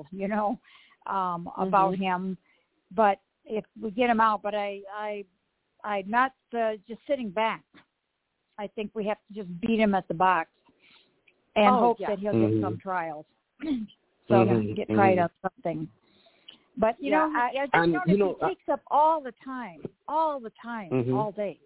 about him. But if we get him out, but I'm not just sitting back. I think we have to just beat him at the box and hope that he'll get some trials. So he'll get tried on something. But, I just noticed he takes up all the time, all day.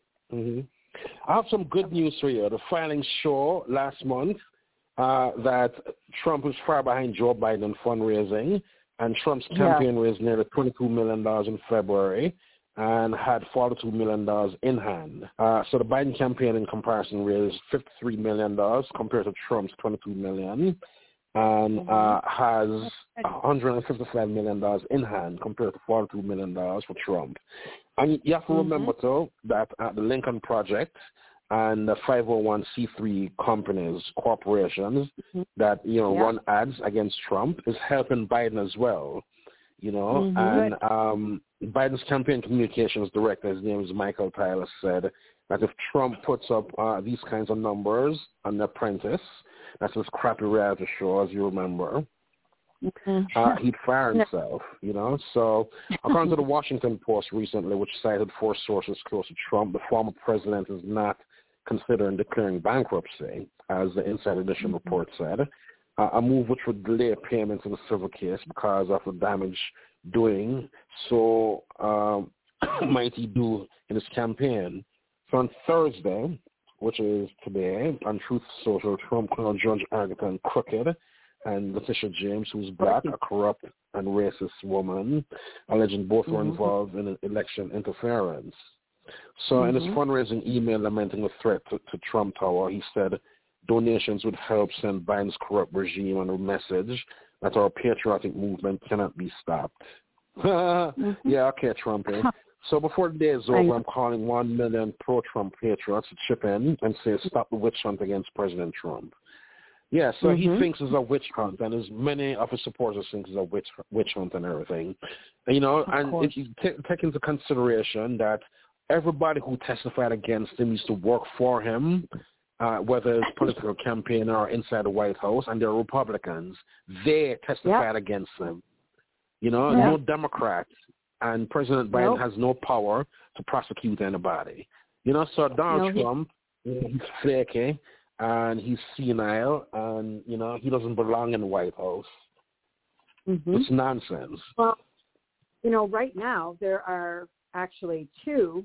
I have some good news for you. The filings show last month that Trump was far behind Joe Biden in fundraising, and Trump's campaign raised nearly $22 million in February and had $42 million in hand. So the Biden campaign in comparison raised $53 million compared to Trump's $22 million. And has $155 million in hand compared to $42 million for Trump. And you have to remember, too, that the Lincoln Project and the 501c3 companies, corporations that, run ads against Trump is helping Biden as well, And Biden's campaign communications director, his name is Michael Tyler, said that if Trump puts up these kinds of numbers on The Apprentice, that's this crappy reality show, as you remember, he'd fire himself, So according to the Washington Post recently, which cited 4 sources close to Trump, the former president is not considering declaring bankruptcy, as the Inside Edition report said, a move which would delay payments in the civil case because of the damage doing so might he do in his campaign. So on Thursday, which is today, on Truth Social, Trump called Judge Agatha crooked and Letitia James, who's black, a corrupt and racist woman, alleging both were involved in election interference. So in his fundraising email lamenting the threat to Trump Tower, he said donations would help send Biden's corrupt regime on a message that our patriotic movement cannot be stopped. Yeah, okay, Trump. So before the day is over, I'm calling 1 million pro-Trump patriots to chip in and say stop the witch hunt against President Trump. Yeah, so he thinks it's a witch hunt, and as many of his supporters think it's a witch hunt and everything. And if you take into consideration that everybody who testified against him used to work for him, whether it's political campaign or inside the White House, and they're Republicans, they testified against him. No Democrats. And President Biden has no power to prosecute anybody. So Donald Trump, he's flaky, and he's senile, and, he doesn't belong in the White House. It's nonsense. Well, right now there are actually 2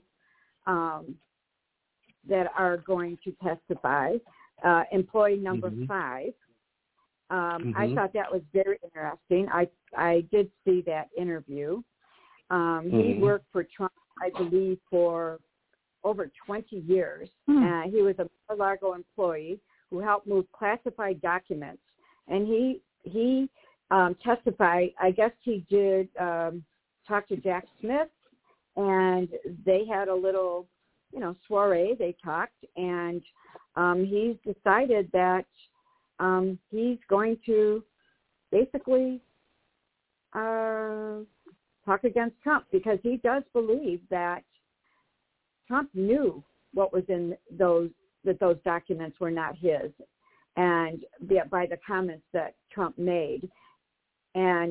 that are going to testify. Employee number 5. I thought that was very interesting. I did see that interview. He worked for Trump, I believe, for over 20 years. He was a Mar-a-Lago employee who helped move classified documents. And he testified, I guess he did talk to Jack Smith, and they had a little, soiree. They talked, and he's decided that he's going to basically talk against Trump because he does believe that Trump knew what was in those documents were not his, and by the comments that Trump made, and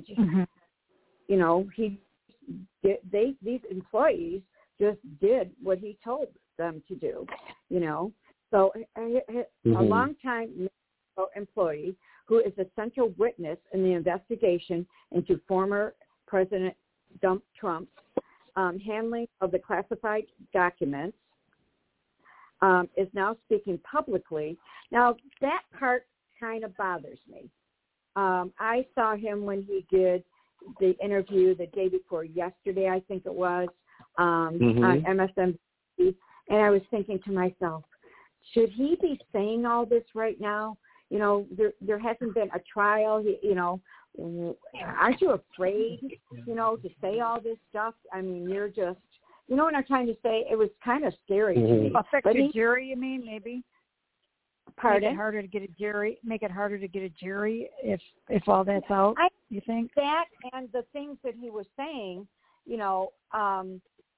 these employees just did what he told them to do, So a longtime employee who is a central witness in the investigation into former President Trump's handling of the classified documents is now speaking publicly. Now, that part kind of bothers me. I saw him when he did the interview the day before yesterday, I think it was, on MSNBC, and I was thinking to myself, should he be saying all this right now? There hasn't been a trial. Aren't you afraid, to say all this stuff? I mean, you're just, what I'm trying to say? It was kind of scary to me. Affect the jury, you mean, maybe? Pardon? Make it harder to get a jury if all that's out, you think? That and the things that he was saying,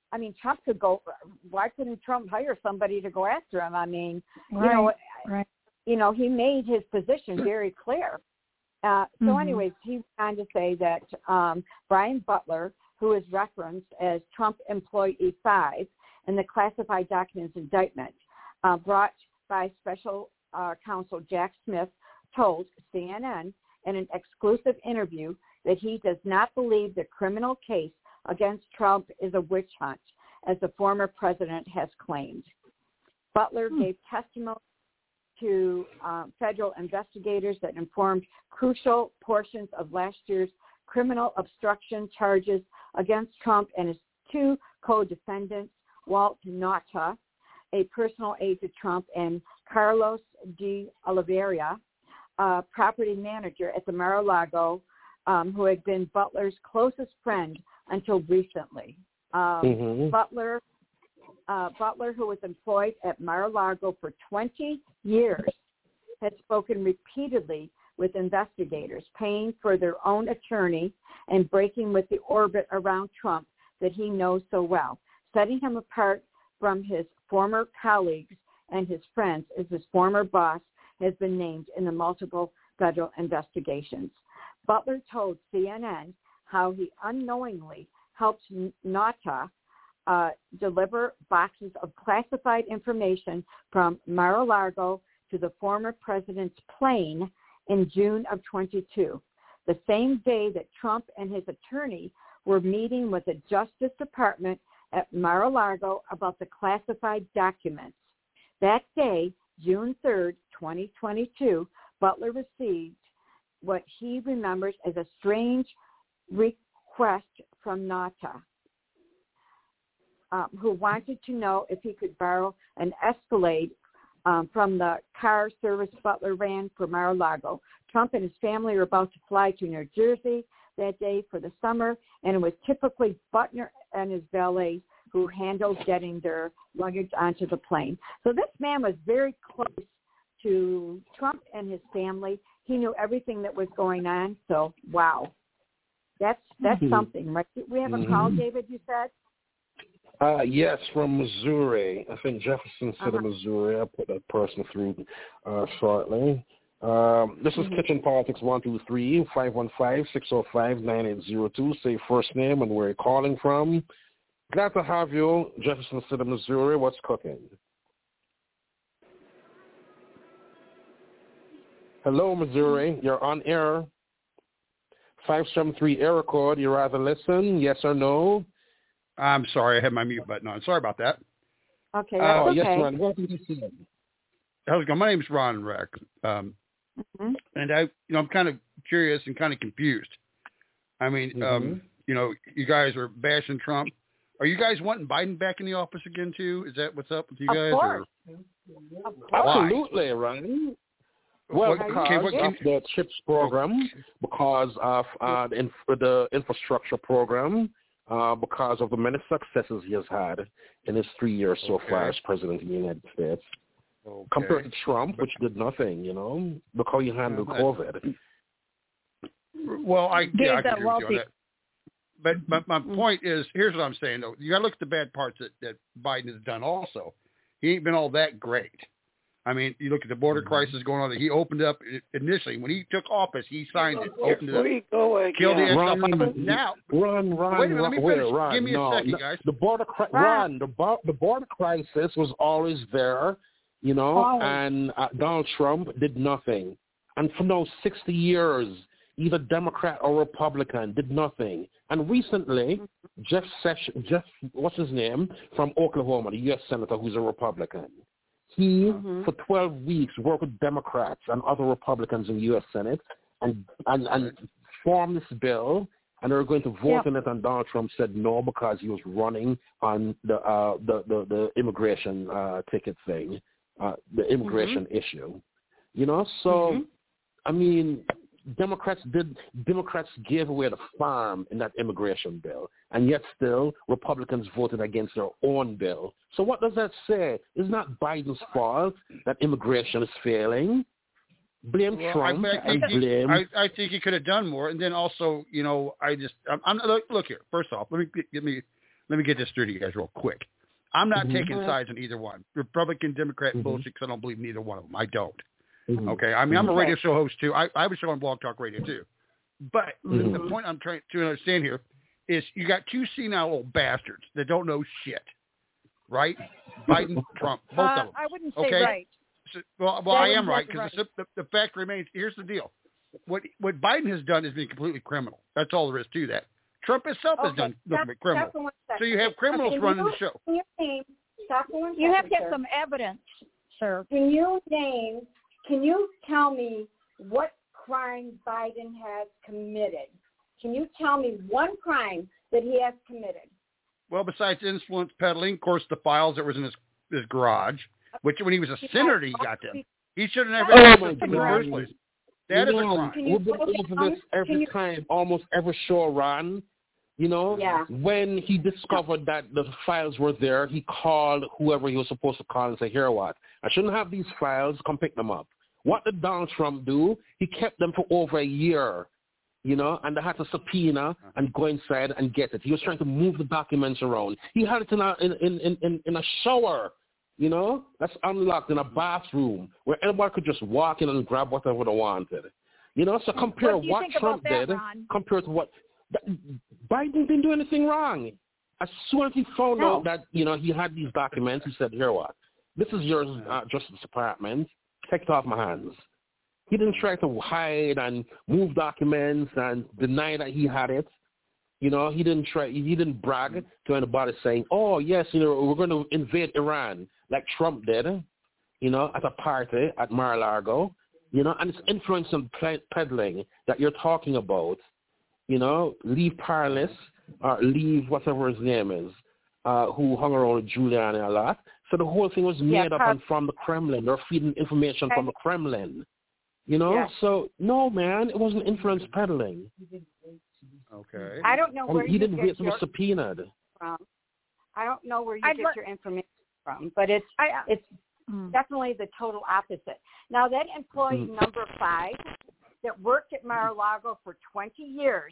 I mean, Trump could go. Why couldn't Trump hire somebody to go after him? I mean, you know, he made his position very clear. So anyways, he went on to say that Brian Butler, who is referenced as Trump Employee 5 in the classified documents indictment brought by special counsel Jack Smith, told CNN in an exclusive interview that he does not believe the criminal case against Trump is a witch hunt, as the former president has claimed. Butler gave testimony to federal investigators that informed crucial portions of last year's criminal obstruction charges against Trump and his two co-defendants, Walt Nauta, a personal aide to Trump, and Carlos de Oliveira, property manager at the Mar-a-Lago, who had been Butler's closest friend until recently. Butler, who was employed at Mar-a-Lago for 20 years, had spoken repeatedly with investigators, paying for their own attorney and breaking with the orbit around Trump that he knows so well. Setting him apart from his former colleagues and his friends as his former boss has been named in the multiple federal investigations. Butler told CNN how he unknowingly helped Nauta deliver boxes of classified information from Mar-a-Lago to the former president's plane in June of 22, the same day that Trump and his attorney were meeting with the Justice Department at Mar-a-Lago about the classified documents. That day, June 3rd, 2022, Butler received what he remembers as a strange request from Nauta, who wanted to know if he could borrow an Escalade from the car service Butler ran for Mar-a-Lago. Trump and his family were about to fly to New Jersey that day for the summer, and it was typically Butler and his valet who handled getting their luggage onto the plane. So this man was very close to Trump and his family. He knew everything that was going on. So, wow. That's something, right? We have a call, David, you said? Yes, from Missouri. I think Jefferson City, Missouri. I'll put that person through shortly. This is Kitchen Politics 123 515-605-9802. Say first name and where you're calling from. Glad to have you, Jefferson City, Missouri. What's cooking? Hello, Missouri. You're on air. 573 error code. You rather listen? Yes or no? I'm sorry, I had my mute button on. Sorry about that. Okay, that's okay. Yes, Ron. Welcome to the How's it going? My name's Ron Reck, and I'm kind of curious and kind of confused. I mean, you guys are bashing Trump. Are you guys wanting Biden back in the office again too? Is that what's up with you guys? Of course. Absolutely, Ron. Well, because of the CHIPS program, because of the infrastructure program, because of the many successes he has had in his 3 years so far as president of the United States, compared to Trump, which did nothing, look how he handled COVID. Well, I agree with you on that. But my point is, here's what I'm saying, though. You got to look at the bad parts that Biden has done also. He ain't been all that great. I mean, you look at the border crisis going on. He opened up initially. When he took office, he signed it, opened it up, killed the XL. Now, wait a minute, let me finish. Give me a second, guys. The border crisis was always there, and Donald Trump did nothing. And for now 60 years, either Democrat or Republican did nothing. And recently, Jeff, what's his name, from Oklahoma, the U.S. Senator who's a Republican, he, for 12 weeks, worked with Democrats and other Republicans in the U.S. Senate and formed this bill, and they were going to vote on it, and Donald Trump said no because he was running on the immigration ticket thing, the immigration issue. So, I mean, Democrats gave away the farm in that immigration bill, and yet still Republicans voted against their own bill. So what does that say? It's not Biden's fault that immigration is failing. Blame Trump and blame. I think he could have done more, and then also, look here. First off, let me let me get this through to you guys real quick. I'm not taking sides on either one, Republican, Democrat, bullshit, because I don't believe neither one of them. I don't. Okay, I mean, I'm a radio show host too. I have a show on Blog Talk Radio too. But the point I'm trying to understand here is you got two senile old bastards that don't know shit, right? Biden, Trump, both of them. I wouldn't say right. So, well, I am right because the fact remains. Here's the deal: what Biden has done has been completely criminal. That's all there is to that. Trump himself has done nothing but criminal. So you have criminals running the show. You have to have some evidence, sir. Can you tell me what crime Biden has committed? Can you tell me one crime that he has committed? Well, besides influence peddling, of course, the files that was in his garage, which when he was a senator, he got them. He should have never had them in the first place. That is a crime. We've been over this every time, almost every show run. You know, when he discovered that the files were there, he called whoever he was supposed to call and say, here what? I shouldn't have these files. Come pick them up. What did Donald Trump do? He kept them for over a year, you know, and they had to subpoena and go inside and get it. He was trying to move the documents around. He had it in a shower, you know, that's unlocked in a bathroom where anybody could just walk in and grab whatever they wanted. You know, so compare what Trump did compared to what Biden didn't do anything wrong. As soon as he found out that, you know, he had these documents, he said, here what? This is your Justice Department. Take it off my hands. He didn't try to hide and move documents and deny that he had it. You know, he didn't brag to anybody saying, oh, yes, you know, we're going to invade Iran like Trump did, you know, at a party at Mar-a-Lago, you know, and it's influence and peddling that you're talking about. You know, Leave Parlis, or Leave whatever his name is, who hung around with Giuliani a lot. So the whole thing was made up and from the Kremlin. They're feeding information from the Kremlin. You know? So, no, man, it wasn't influence peddling. Okay. I don't know where he didn't get them subpoenaed. From. I don't know where you get your information from, but it's definitely the total opposite. Now, that employee number 5 that worked at Mar-a-Lago for 20 years,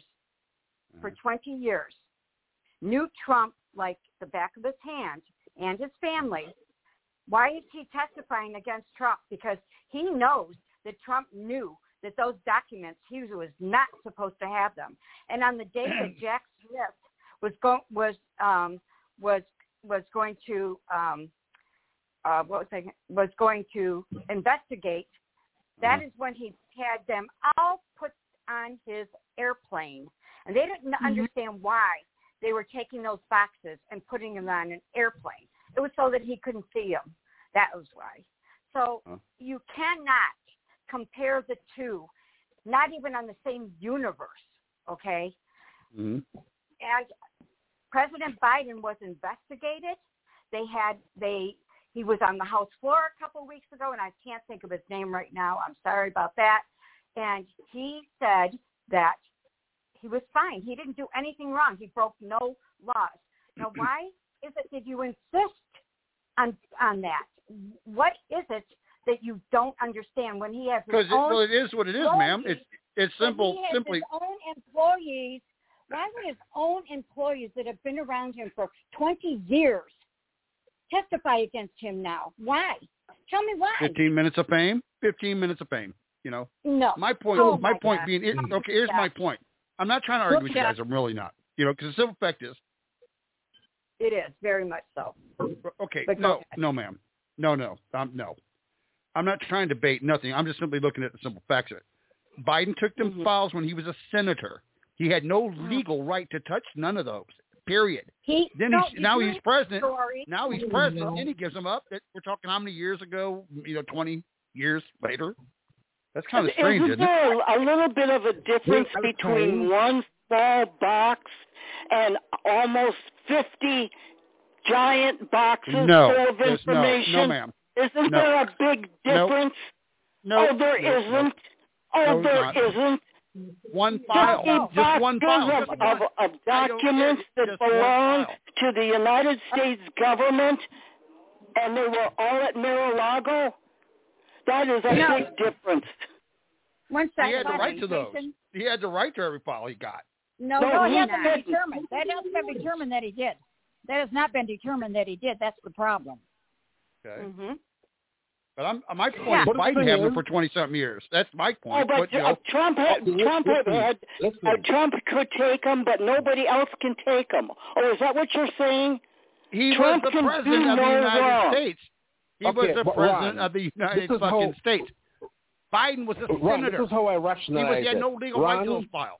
knew Trump like the back of his hand and his family. Why is he testifying against Trump? Because he knows that Trump knew that those documents, he was not supposed to have them. And on the day that Jack Smith was going to investigate, that is when he had them all put on his airplane. And they didn't understand why they were taking those boxes and putting them on an airplane. It was so that he couldn't see them. That was why. So you cannot compare the two, not even on the same universe, okay? And President Biden was investigated. He was on the House floor a couple of weeks ago, and I can't think of his name right now. I'm sorry about that. And he said that he was fine. He didn't do anything wrong. He broke no laws. Now, why is it that you insist on that? What is it that you don't understand when he has his own? Well, it is what it is, ma'am. It's simple. Simply, his own employees. Why would his own employees that have been around him for 20 years testify against him now? Why? Tell me why. 15 minutes of fame. 15 minutes of fame. You know. No. My point. My point being, okay. Here's my point. I'm not trying to argue with you guys. I'm really not. You know, because the simple fact is. It is very much so. Okay. No, ma'am. No. I'm not trying to debate nothing. I'm just simply looking at the simple facts of it. Biden took them files when he was a senator. He had no legal right to touch none of those. Period. Now he's president. Now he's president, and he gives them up. We're talking how many years ago? 20 years later. That's kind of strange, isn't it? There a little bit of a difference between one small box and almost 50 giant boxes full of information? No, ma'am. Isn't there a big difference? No. Oh, there isn't. There isn't. One file. Just one file. Of documents that belong to the United States government, and they were all at Mar-a-Lago? That is a big difference. He had the right to those. He had the right to every file he got. No, he hasn't been determined. That hasn't been determined that he did. That has not been determined that he did. That's the problem. Okay. Mm-hmm. But my point is Biden having it for 20-something years. That's my point. Oh, but Trump could take them, but nobody else can take them. Oh, is that what you're saying? Trump was the president of the United States. He was the president of the United fucking States. Biden was a senator. This is how I rationalize he had no legal right to those files.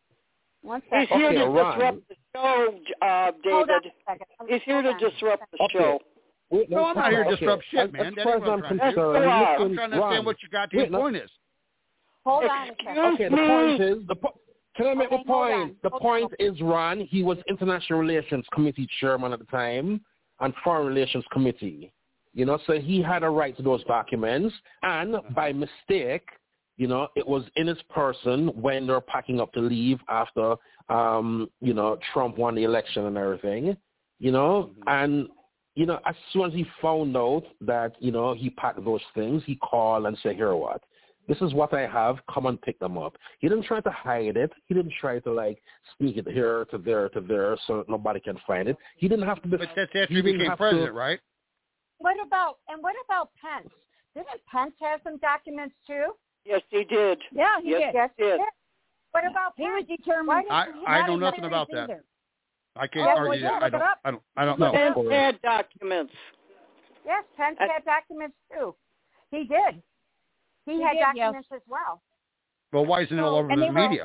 He's here to disrupt the show, David. He's here to disrupt the show. No, I'm not here to disrupt shit, man. That's what I'm trying to do. I'm trying to understand what your goddamn point is. Hold on a second. Okay, the point is, can I make the point? The point is, Ron, he was International Relations Committee chairman at the time and Foreign Relations Committee. You know, so he had a right to those documents, and by mistake, you know, it was in his person when they're packing up to leave after, you know, Trump won the election and everything, you know, and, you know, as soon as he found out that, you know, he packed those things, he called and said, here what? This is what I have. Come and pick them up. He didn't try to hide it. He didn't try to, like, sneak it here to there to there so that nobody can find it. He didn't have to be. But that's after he became president, right? What about Pence? Didn't Pence have some documents too? Yes, he did. Yeah, he did. Yes, he did. What about Pence? He was determined. I know nothing about that. Either. I can't argue that. I don't know. Pence had documents. Yes, Pence had documents too. He did. He had documents as well. Well, why isn't it all over the media?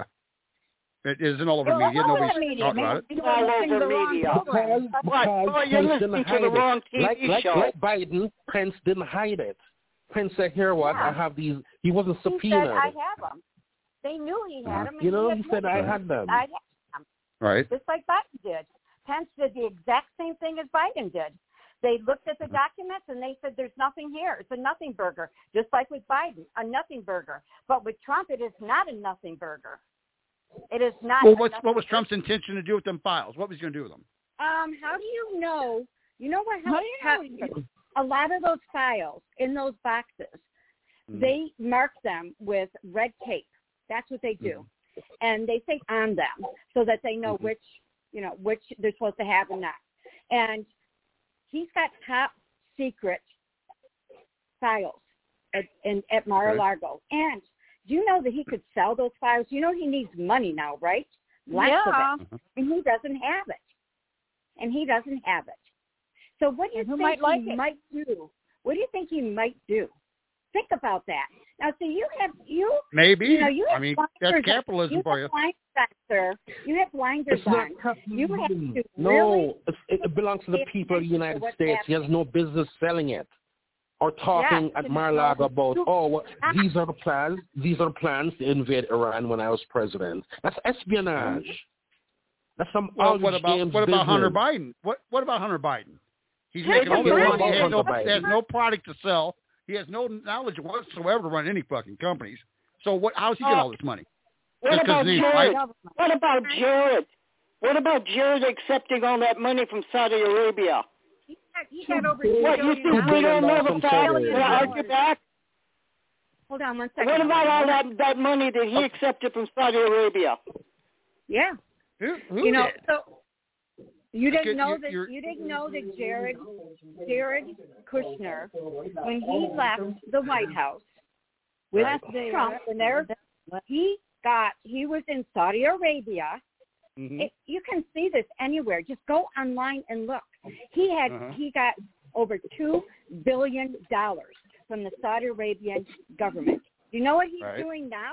It isn't all over the media. Nobody's talking about it. It's all over media. Because you're listening to the wrong TV show. Like Biden, Pence didn't hide it. Pence said, here what? I have these. He wasn't subpoenaed. He said, I have them. They knew he had them. You know, he said, I had them. I had them. Right. Just like Biden did. Pence did the exact same thing as Biden did. They looked at the documents and they said, there's nothing here. It's a nothing burger. Just like with Biden, a nothing burger. But with Trump, it is not a nothing burger. It is not. Well, what was Trump's intention to do with them files? What was he going to do with them? How do you know? You know what? A lot of those files in those boxes, they mark them with red tape. That's what they do. And they say on them so that they know which they're supposed to have and not. And he's got top secret files at Mar-a-Lago. And do you know that he could sell those files? You know he needs money now, right? Lots of it. And he doesn't have it. So what do you think he might do? What do you think he might do? Think about that. Now, so you have maybe. You know, you have that's capitalism for you. You have blinders on. You have to No, it belongs to the people of the United States. He has no business selling it or talking at Mar-a-Lago about, these are the plans. These are the plans to invade Iran when I was president. That's espionage. That's some what about Hunter Biden? What about Hunter Biden? He's making all the money. He has no product to sell. He has no knowledge whatsoever to run any fucking companies. So how's he get all this money? What about Jared? What about Jared accepting all that money from Saudi Arabia? He got over what, you think we don't know the facts? Will I argue back? Hold on one second. What about all that money that he accepted from Saudi Arabia? Yeah. Who so you didn't know that Jared Kushner, when he left the White House with Trump, he was in Saudi Arabia. You can see this anywhere. Just go online and look. He got over $2 billion from the Saudi Arabian government. Do you know what he's doing now?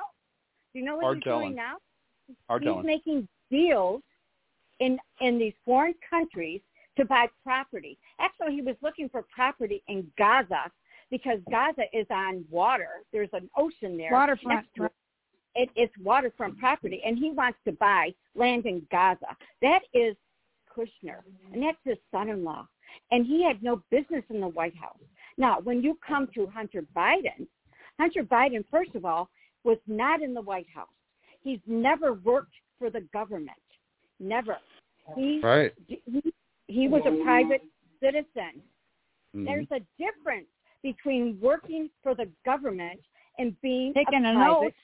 He's making deals in these foreign countries to buy property. Actually, he was looking for property in Gaza because Gaza is on water. There's an ocean there. Waterfront. It's waterfront property, and he wants to buy land in Gaza. That is Kushner, and that's his son-in-law. And he had no business in the White House. Now, when you come to Hunter Biden, first of all, was not in the White House. He's never worked for the government. Never. He was a private citizen. There's a difference between working for the government and being taking a private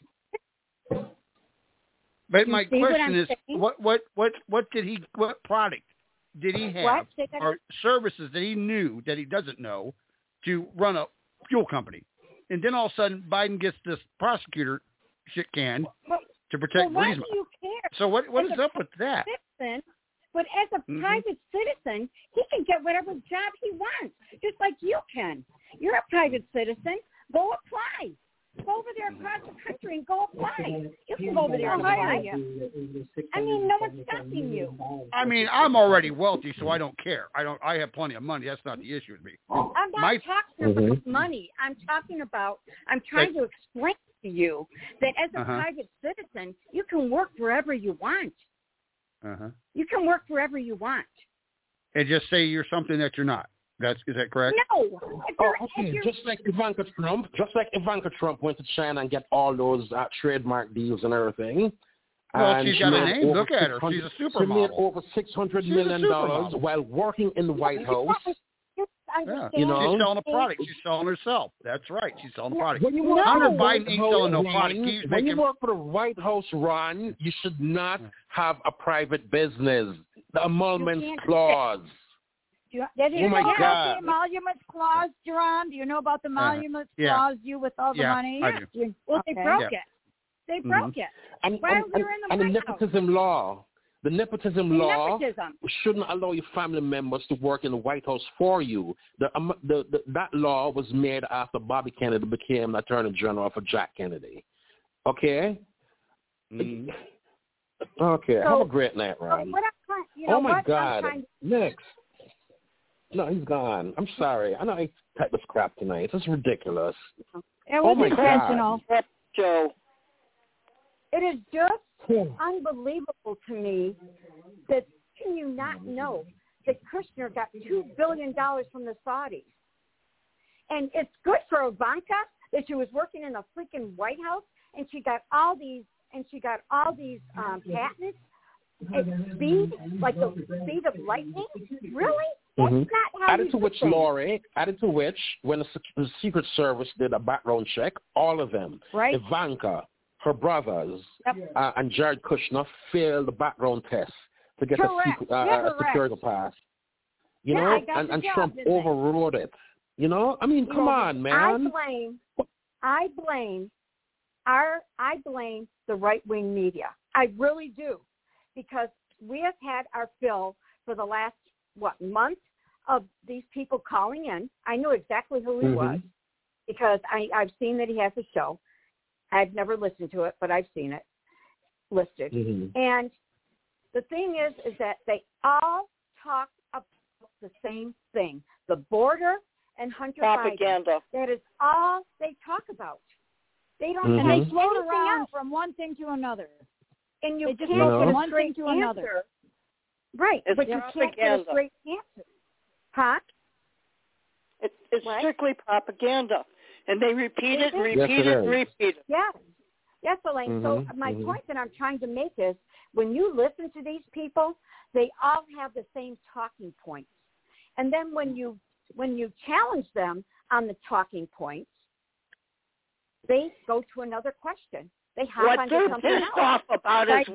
But my question is, what product did he have or services that he knew that he doesn't know to run a fuel company? And then all of a sudden, Biden gets this prosecutor shit canned to protect why Burisma. do you care? So what is up with that? Citizen, but as a private citizen, he can get whatever job he wants, just like you can. You're a private citizen. Go apply. Go over there across the country and go apply. You can go over there and apply. I mean, no one's stopping you. I mean, I'm already wealthy, so I don't care. I have plenty of money. That's not the issue with me. I'm not talking about money. I'm trying to explain to you that as a private citizen, you can work wherever you want. You can work wherever you want. And just say you're something that you're not. Is that correct? No. Just like Ivanka Trump went to China and get all those trademark deals and everything. Well, and she's got a name. Look at her. She's a supermodel. She made over $600 million while working in the White House. Yeah. You know? She's selling a product. She's selling herself. That's right. She's selling a product. When you work Hunter Biden ain't selling no product. When you work for the White House, Ron, you should not have a private business. The emoluments clause. Oh my God! The emoluments clause, Jerron? Do you know about the emoluments clause? You with all the money? I do. Well, they broke it. They broke it. And the nepotism law. The nepotism law shouldn't allow your family members to work in the White House for you. That law was made after Bobby Kennedy became Attorney General for Jack Kennedy. Okay? Okay. So, have a great night, Ron. Oh, my God. Next. No, he's gone. I'm sorry. I know I typed this crap tonight. It's ridiculous. It was intentional. Joe. It is just unbelievable to me that can you not know that Kushner got $2 billion from the Saudis? And it's good for Ivanka that she was working in the freaking White House and she got all these patents at speed, like the speed of lightning. Really? That's not how Added to which, when the Secret Service did a background check, all of them, Ivanka, her brothers, and Jared Kushner failed the background test to get a security pass. You know, and Trump overrode it. You know, I mean, come on, man. I blame the right-wing media. I really do, because we have had our fill for the last month of these people calling in. I know exactly who he was because I've seen that he has a show. I've never listened to it, but I've seen it listed. And the thing is that they all talk about the same thing: the border and Hunter propaganda. Biden. That is all they talk about. They don't. And they float around from one thing to another. And you just can't go get from a one thing straight to another. answer. Right, it's but you can't get a straight answer. Huh? It's strictly propaganda. And they repeat it and repeat it and repeat it. Yes, Elaine. So my point that I'm trying to make is when you listen to these people, they all have the same talking points. And then when you challenge them on the talking points, they go to another question. They hop onto something else. What they're pissed off about is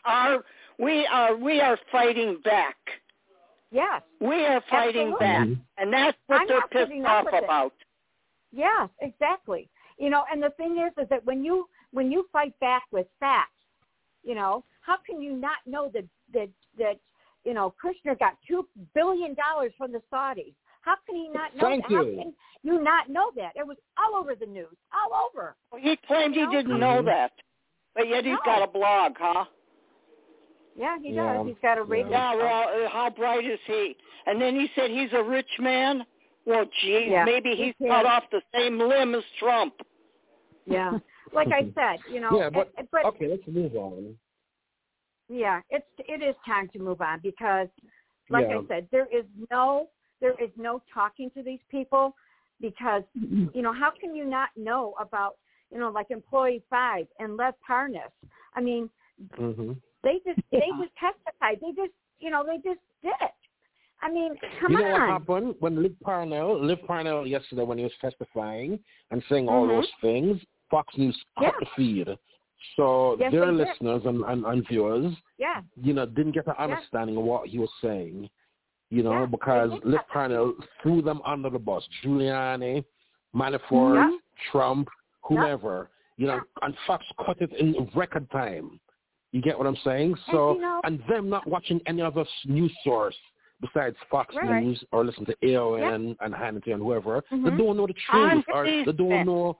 we are fighting back. Yes. We are fighting back. And that's what they're pissed off about. Yes, exactly. You know, and the thing is that when you fight back with facts, you know, how can you not know that you know, Kushner got $2 billion from the Saudis? How can he not know that? How can you not know that? It was all over the news, all over. Well, he claimed he didn't know that, but yet he's got a blog, huh? Yeah, he does. He's got a radio. Yeah, well, how bright is he? And then he said he's a rich man. Well, geez, maybe he's cut off the same limb as Trump. Yeah, like I said, you know. Yeah, but okay, let's move on. Yeah, it is time to move on because, like I said, there is no talking to these people because, you know, how can you not know about, you know, like Employee 5 and Lev Parnas? I mean, they just testified. They just did it. I mean, come on. You know what happened when Liv Parnell yesterday when he was testifying and saying all those things, Fox News cut the feed. So their listeners and viewers, you know, didn't get an understanding of what he was saying. because Liz Parnell threw them under the bus. Giuliani, Manafort, Trump, whomever, and Fox cut it in record time. You get what I'm saying? So, and them not watching any other news source besides Fox News or listen to AON and Hannity and whoever. They don't know the truth, or they don't know.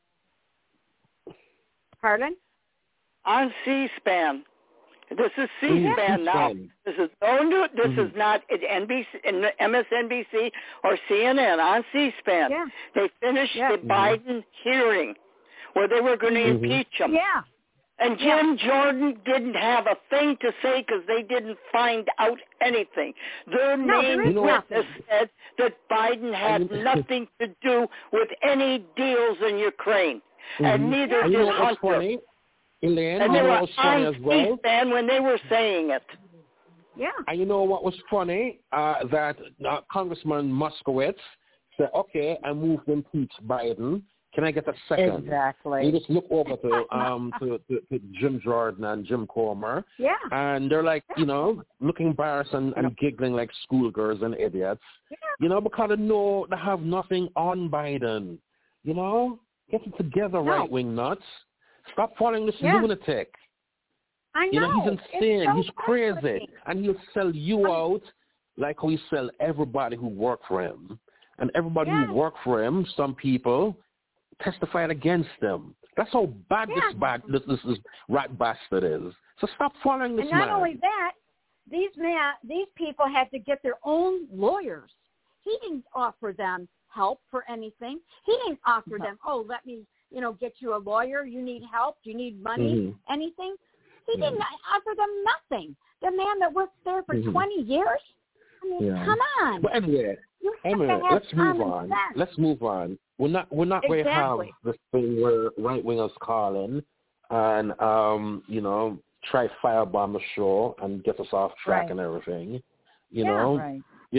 Pardon? On C-SPAN. This is C-SPAN now. This is is not at NBC, MSNBC or CNN. On C-SPAN, they finished the Biden hearing where they were going to impeach him. Yeah. And Jim Jordan didn't have a thing to say because they didn't find out anything. Their main witness said that Biden had nothing to do with any deals in Ukraine, and neither did Hunter. Elaine, and they were on well? C-SPAN when they were saying it. Yeah. And you know what was funny? That Congressman Moskowitz said, okay, I moved to impeach Biden. Can I get a second? Exactly. And you just look over to Jim Jordan and Jim Comer. Yeah. And they're like, looking embarrassed and giggling like schoolgirls and idiots. Yeah. Because they have nothing on Biden. Get it together, right-wing nuts. Stop following this lunatic. I know. He's insane. He's crazy. And he'll sell you out like how he sell everybody who worked for him. And everybody who worked for him, some people, testified against him. That's how bad this rat bastard is. So stop following this man. And not only that, these people had to get their own lawyers. He didn't offer them help for anything. He didn't offer them, let me get you a lawyer. You need help. You need money, anything. He didn't offer them nothing. The man that worked there for 20 years? I mean, come on. But anyway, let's move on. Sense. Let's move on. We're not going to have this thing where right-wingers call in and, try firebomb the show and get us off track and everything. Enough.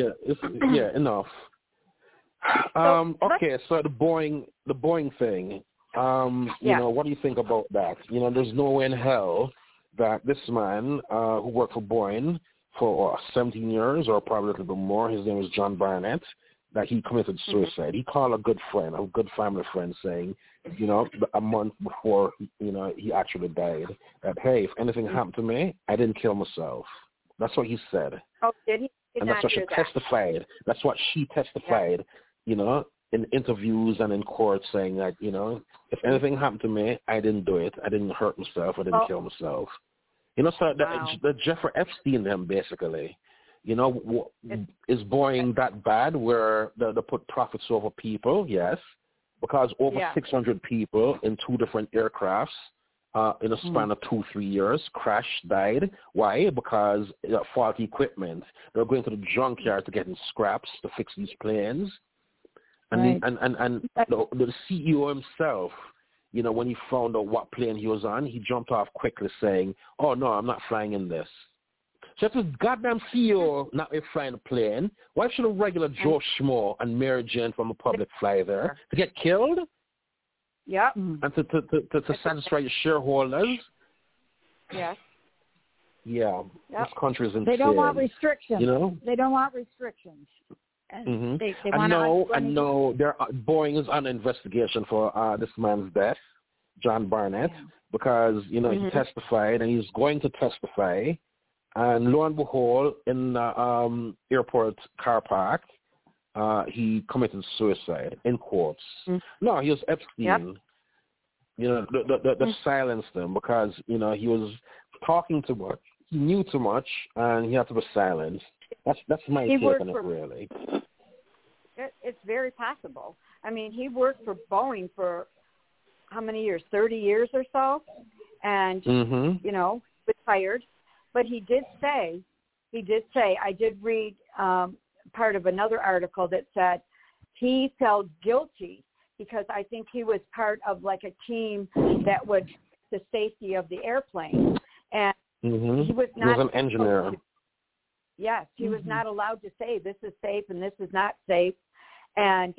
Okay, so the Boeing thing. What do you think about that? There's no way in hell that this man who worked for Boeing for 17 years or probably a little bit more, his name was John Barnett, that he committed suicide. He called a good family friend saying, a month before, he actually died, that, hey, if anything happened to me, I didn't kill myself. That's what he said. Oh, did he? And that's what she testified. That's what she testified, in interviews and in court, saying that, if anything happened to me, I didn't do it. I didn't hurt myself. I didn't kill myself. So the Jeffrey Epstein, them basically, is Boeing that bad where they put profits over people? Yes, because over 600 people in 2 different aircrafts in a span of 2-3 years crashed, died. Why? Because faulty equipment. They're going to the junkyard to get in scraps to fix these planes. And the CEO himself, when he found out what plane he was on, he jumped off quickly saying, oh, no, I'm not flying in this. So if this goddamn CEO not flying a plane, why should a regular Joe Schmo and Mary Jane from the public fly there? To get killed? Yeah. And to satisfy your shareholders? Yes. Yeah. This country is insane. They don't want restrictions. They don't want restrictions. And they I know. Boeing is under investigation for this man's death, John Barnett, because he testified and he's going to testify, and lo and behold, in the airport car park, he committed suicide. In quotes. No, he was Epstein. They silenced him because he was talking too much. He knew too much, and he had to be silenced. That's my take on it, really. It's very possible. I mean, he worked for Boeing for how many years? 30 years or so, and retired. But he did say, I did read part of another article that said he felt guilty because I think he was part of like a team that would the safety of the airplane, and he was not. He was an engineer. Yes, he was not allowed to say this is safe and this is not safe, and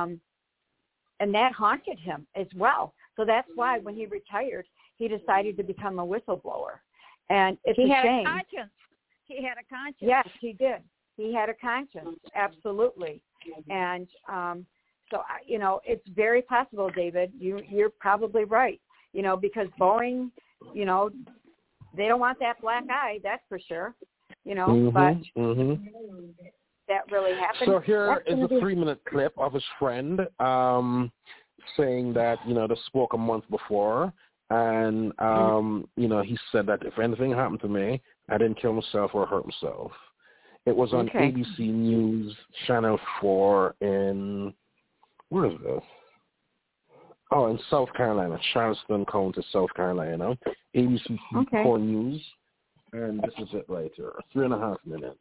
that haunted him as well. So that's why when he retired, he decided to become a whistleblower, and it's a shame. He had a conscience. Yes, he did. he had a conscience, absolutely. And so, it's very possible, David. You're probably right. Because Boeing, they don't want that black eye, that's for sure. But that really happened. So here is a 3-minute clip of his friend saying that, they spoke a month before. And, he said that if anything happened to me, I didn't kill myself or hurt myself. It was on ABC News, Channel 4 in, where is this? Oh, in South Carolina, Charleston County, South Carolina. ABC 4 News. And this is it right here, 3.5 minutes.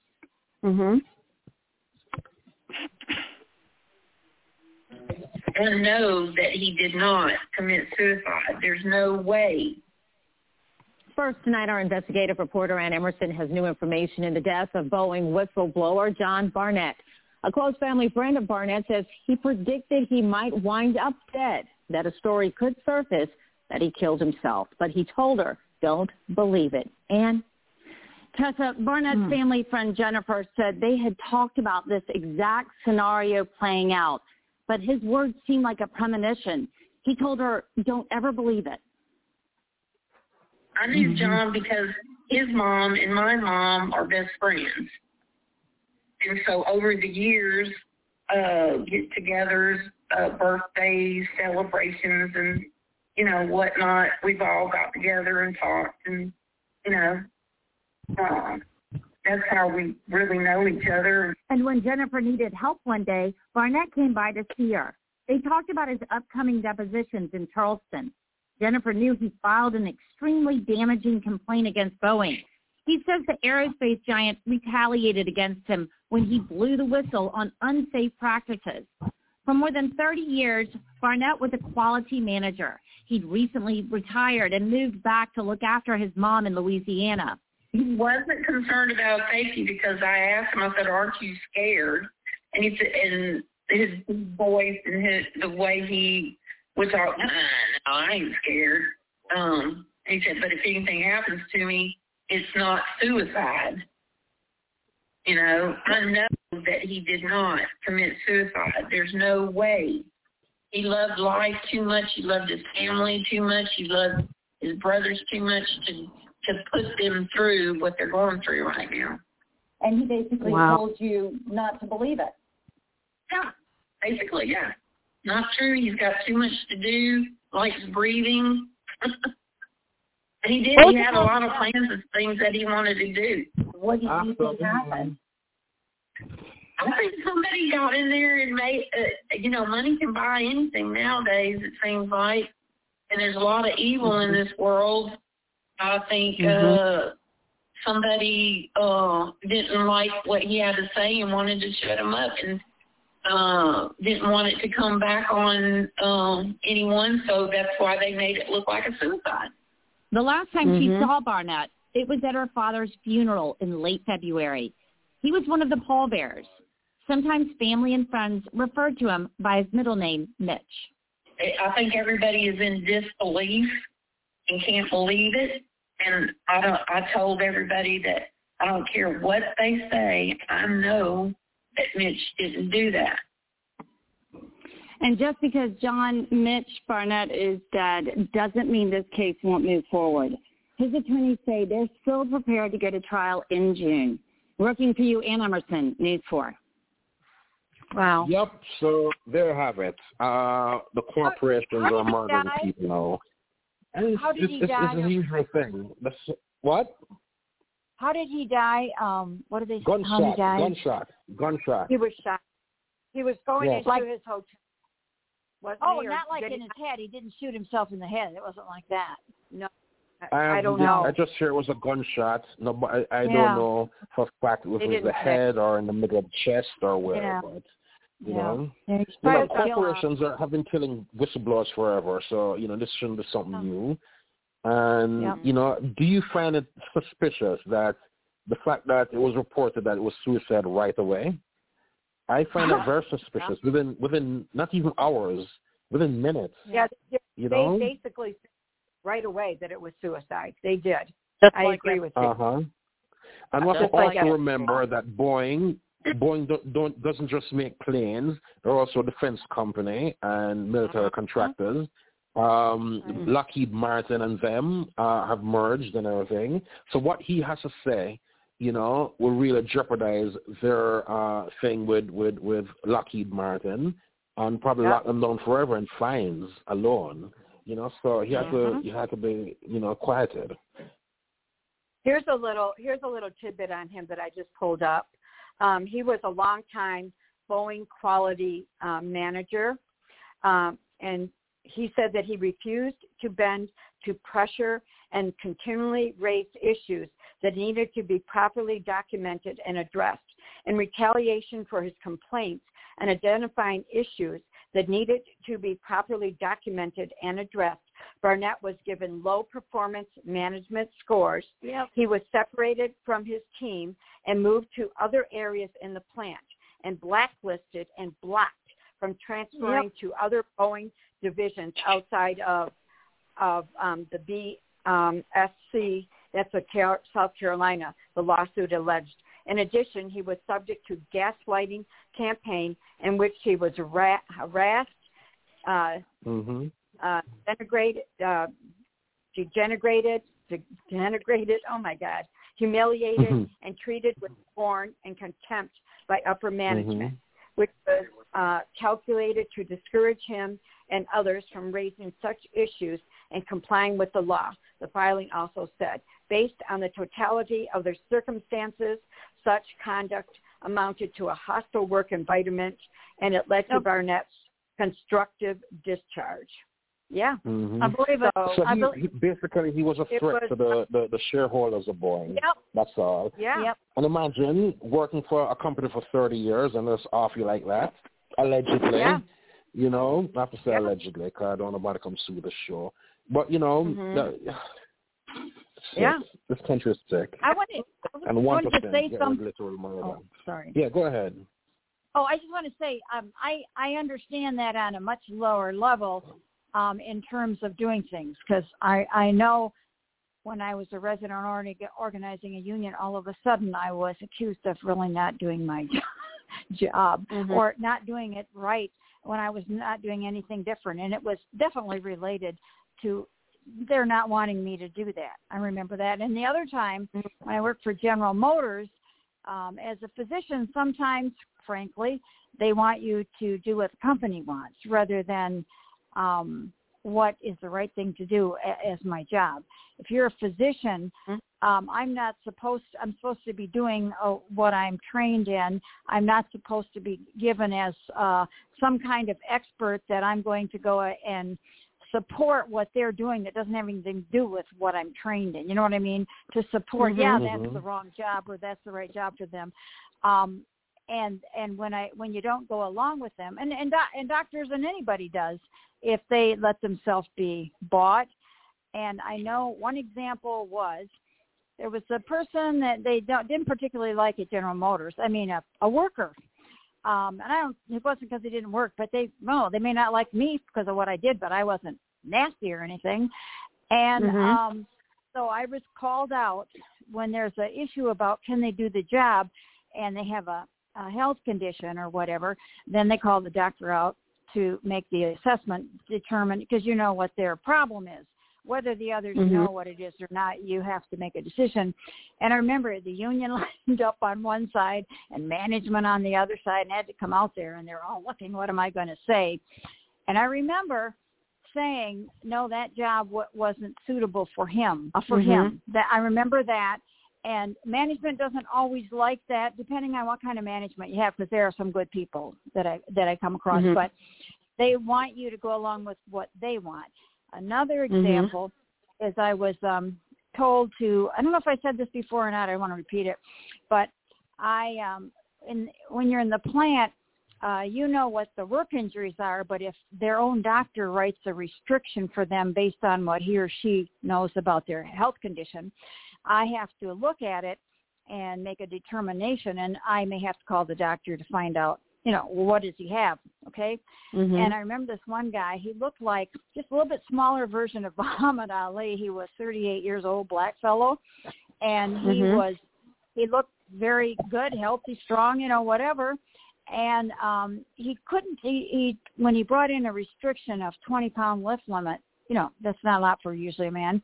And know that he did not commit suicide. There's no way. First tonight, our investigative reporter Ann Emerson has new information in the death of Boeing whistleblower John Barnett. A close family friend of Barnett says he predicted he might wind up dead, that a story could surface that he killed himself. But he told her, don't believe it. And Tessa, Barnett's family friend Jennifer said they had talked about this exact scenario playing out, but his words seemed like a premonition. He told her, don't ever believe it. I knew John because his mom and my mom are best friends. And so over the years, get-togethers, birthdays, celebrations, and, whatnot, we've all got together and talked. And, that's how we really know each other. And when Jennifer needed help one day, Barnett came by to see her. They talked about his upcoming depositions in Charleston. Jennifer knew he filed an extremely damaging complaint against Boeing. He says the aerospace giant retaliated against him when he blew the whistle on unsafe practices. For more than 30 years, Barnett was a quality manager. He'd recently retired and moved back to look after his mom in Louisiana. He wasn't concerned about safety because I asked him, I said, aren't you scared? And he said, and his voice and the way he would talk, no, I ain't scared. He said, but if anything happens to me, it's not suicide. I know that he did not commit suicide. There's no way. He loved life too much. He loved his family too much. He loved his brothers too much to put them through what they're going through right now. And he basically told you not to believe it. Yeah, basically, yeah. Not true. He's got too much to do, likes breathing. And he did. He had a lot of plans and things that he wanted to do. What do you think happened? I think somebody got in there and made, money can buy anything nowadays, it seems like. And there's a lot of evil in this world. I think somebody didn't like what he had to say and wanted to shut him up and didn't want it to come back on anyone, so that's why they made it look like a suicide. The last time she saw Barnett, it was at her father's funeral in late February. He was one of the pallbearers. Sometimes family and friends referred to him by his middle name, Mitch. I think everybody is in disbelief and can't believe it. And I told everybody that I don't care what they say, I know that Mitch didn't do that. And just because Mitch Barnett is dead doesn't mean this case won't move forward. His attorneys say they're still prepared to go to trial in June. Working for you, Ann Emerson, News 4. Wow. Yep, so there you have it. The corporations are murdering people now. And How did he die? It's a usual thing. What? How did he die? What did they say? Gunshot. He was shot. He was going into his hotel. Not like in his head. He didn't shoot himself in the head. It wasn't like that. No. I don't know. I just hear it was a gunshot. No, but I don't know for a fact if it was the head or in the middle of the chest or where. Yeah. But, you know, corporations have been killing whistleblowers forever. So, this shouldn't be something new. And, do you find it suspicious that the fact that it was reported that it was suicide right away? I find it very suspicious. Within not even hours, within minutes. Yeah, they basically said right away that it was suicide. They did. Just I agree with you. And And we have to also remember that Boeing doesn't just make planes; they're also a defense company and military contractors. Lockheed Martin and them have merged and everything. So what he has to say, will really jeopardize their thing with Lockheed Martin and probably lock them down forever in fines alone. So he had to be quieted. Here's a little tidbit on him that I just pulled up. He was a longtime Boeing quality manager, and he said that he refused to bend to pressure and continually raised issues that needed to be properly documented and addressed. In retaliation for his complaints and identifying issues that needed to be properly documented and addressed, Barnett was given low performance management scores. Yep. He was separated from his team and moved to other areas in the plant and blacklisted and blocked from transferring to other Boeing divisions outside of the BSC, that's South Carolina, the lawsuit alleged. In addition, he was subject to gaslighting campaign in which he was harassed, denigrated, oh my God, humiliated, and treated with scorn and contempt by upper management, which was calculated to discourage him and others from raising such issues and complying with the law. The filing also said, based on the totality of their circumstances, such conduct amounted to a hostile work environment, and it led to Barnett's constructive discharge. Yeah, I believe it. So he was a threat to the shareholders of Boeing. Yep. That's all. Yeah. Yep. And imagine working for a company for 30 years and it's off you like that, allegedly. Yeah. I have to say allegedly because I don't know about to come sue the show. But, this country is sick. I wanted to say something. Oh, sorry. Yeah, go ahead. Oh, I just want to say I understand that on a much lower level in terms of doing things, because I know when I was a resident organizing a union, all of a sudden I was accused of really not doing my job or not doing it right when I was not doing anything different. And it was definitely related to they're not wanting me to do that. I remember that. And the other time when I worked for General Motors, as a physician, sometimes, frankly, they want you to do what the company wants rather than what is the right thing to do as my job. If you're a physician, I'm supposed to be doing what I'm trained in. I'm not supposed to be given as some kind of expert that I'm going to go and support what they're doing that doesn't have anything to do with what I'm trained in. You know what I mean? To support, that's the wrong job or that's the right job for them. And when you don't go along with them, and doctors and anybody does, if they let themselves be bought. And I know one example was there was a person that they didn't particularly like at General Motors. I mean, a worker. And it wasn't because he didn't work, but they may not like me because of what I did, but I wasn't nasty or anything. And so I was called out when there's an issue about can they do the job and they have a health condition or whatever, then they call the doctor out to make the assessment, determine, because you know what their problem is. Whether the others know what it is or not, you have to make a decision. And I remember the union lined up on one side and management on the other side, and I had to come out there, and they're all looking, what am I going to say? And I remember saying, no, that job wasn't suitable for him. That I remember that. And management doesn't always like that, depending on what kind of management you have, because there are some good people that I come across. But they want you to go along with what they want. Another example is I was told to, I don't know if I said this before or not, I want to repeat it, but when you're in the plant, you know what the work injuries are, but if their own doctor writes a restriction for them based on what he or she knows about their health condition, I have to look at it and make a determination, and I may have to call the doctor to find out, what does he have, okay? And I remember this one guy, he looked like just a little bit smaller version of Muhammad Ali. He was 38 years old, black fellow, and he was He looked very good, healthy, strong, whatever. And he couldn't. He when he brought in a restriction of 20-pound lift limit, that's not a lot for usually a man.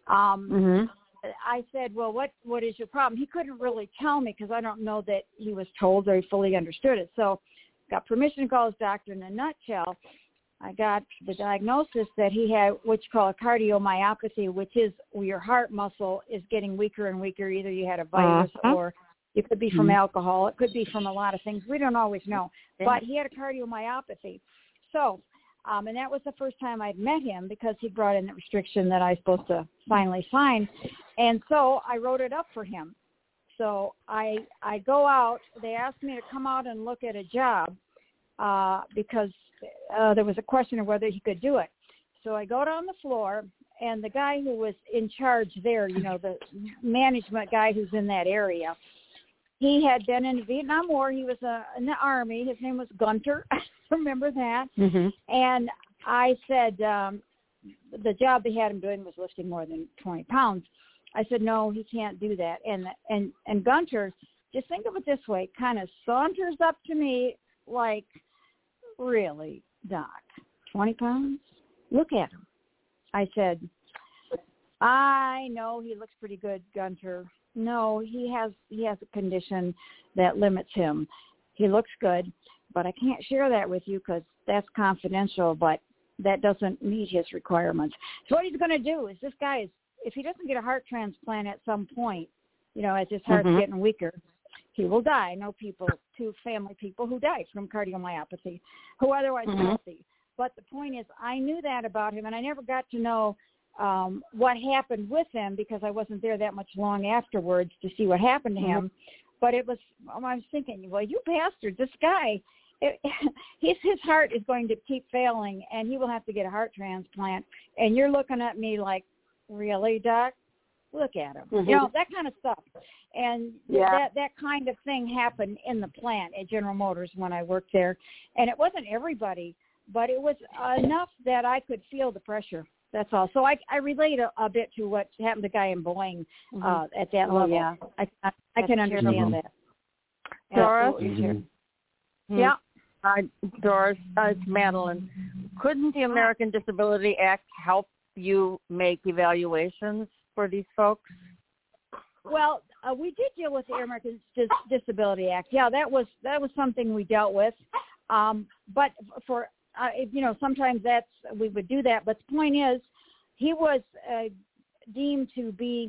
I said, well, what is your problem? He couldn't really tell me because I don't know that he was told or he fully understood it. So got permission to call his doctor. In a nutshell, I got the diagnosis that he had what you call a cardiomyopathy, which is where your heart muscle is getting weaker and weaker. Either you had a virus or it could be from alcohol. It could be from a lot of things. We don't always know. But he had a cardiomyopathy. So, and that was the first time I'd met him because he brought in the restriction that I was supposed to finally sign. And so I wrote it up for him. So I go out. They asked me to come out and look at a job because there was a question of whether he could do it. So I go down the floor, and the guy who was in charge there, the management guy who's in that area, he had been in the Vietnam War. He was in the Army. His name was Gunter. I remember that. And I said the job they had him doing was lifting more than 20 pounds. I said, no, he can't do that. And Gunter, just think of it this way, kind of saunters up to me like, really, Doc, 20 pounds? Look at him. I said, I know he looks pretty good, Gunter. No, he has a condition that limits him. He looks good, but I can't share that with you because that's confidential, but that doesn't meet his requirements. So what he's going to do is this guy is, if he doesn't get a heart transplant at some point, as his heart's getting weaker, he will die. I know two family people who died from cardiomyopathy who are otherwise healthy. But the point is, I knew that about him, and I never got to know what happened with him because I wasn't there that much long afterwards to see what happened to him. But I was thinking, well, you bastard, this guy, his heart is going to keep failing, and he will have to get a heart transplant. And you're looking at me like, really, Doc? Look at him. That kind of stuff. And that kind of thing happened in the plant at General Motors when I worked there. And it wasn't everybody, but it was enough that I could feel the pressure. That's all. So I relate a bit to what happened to the guy in Boeing at that level. Yeah. I can understand that. Doris? Yeah. Doris, it's Madeline. Couldn't the American Disability Act help you make evaluations for these folks? Well, we did deal with the American Disability Act. Yeah, that was something we dealt with. But for sometimes we would do that. But the point is, he was deemed to be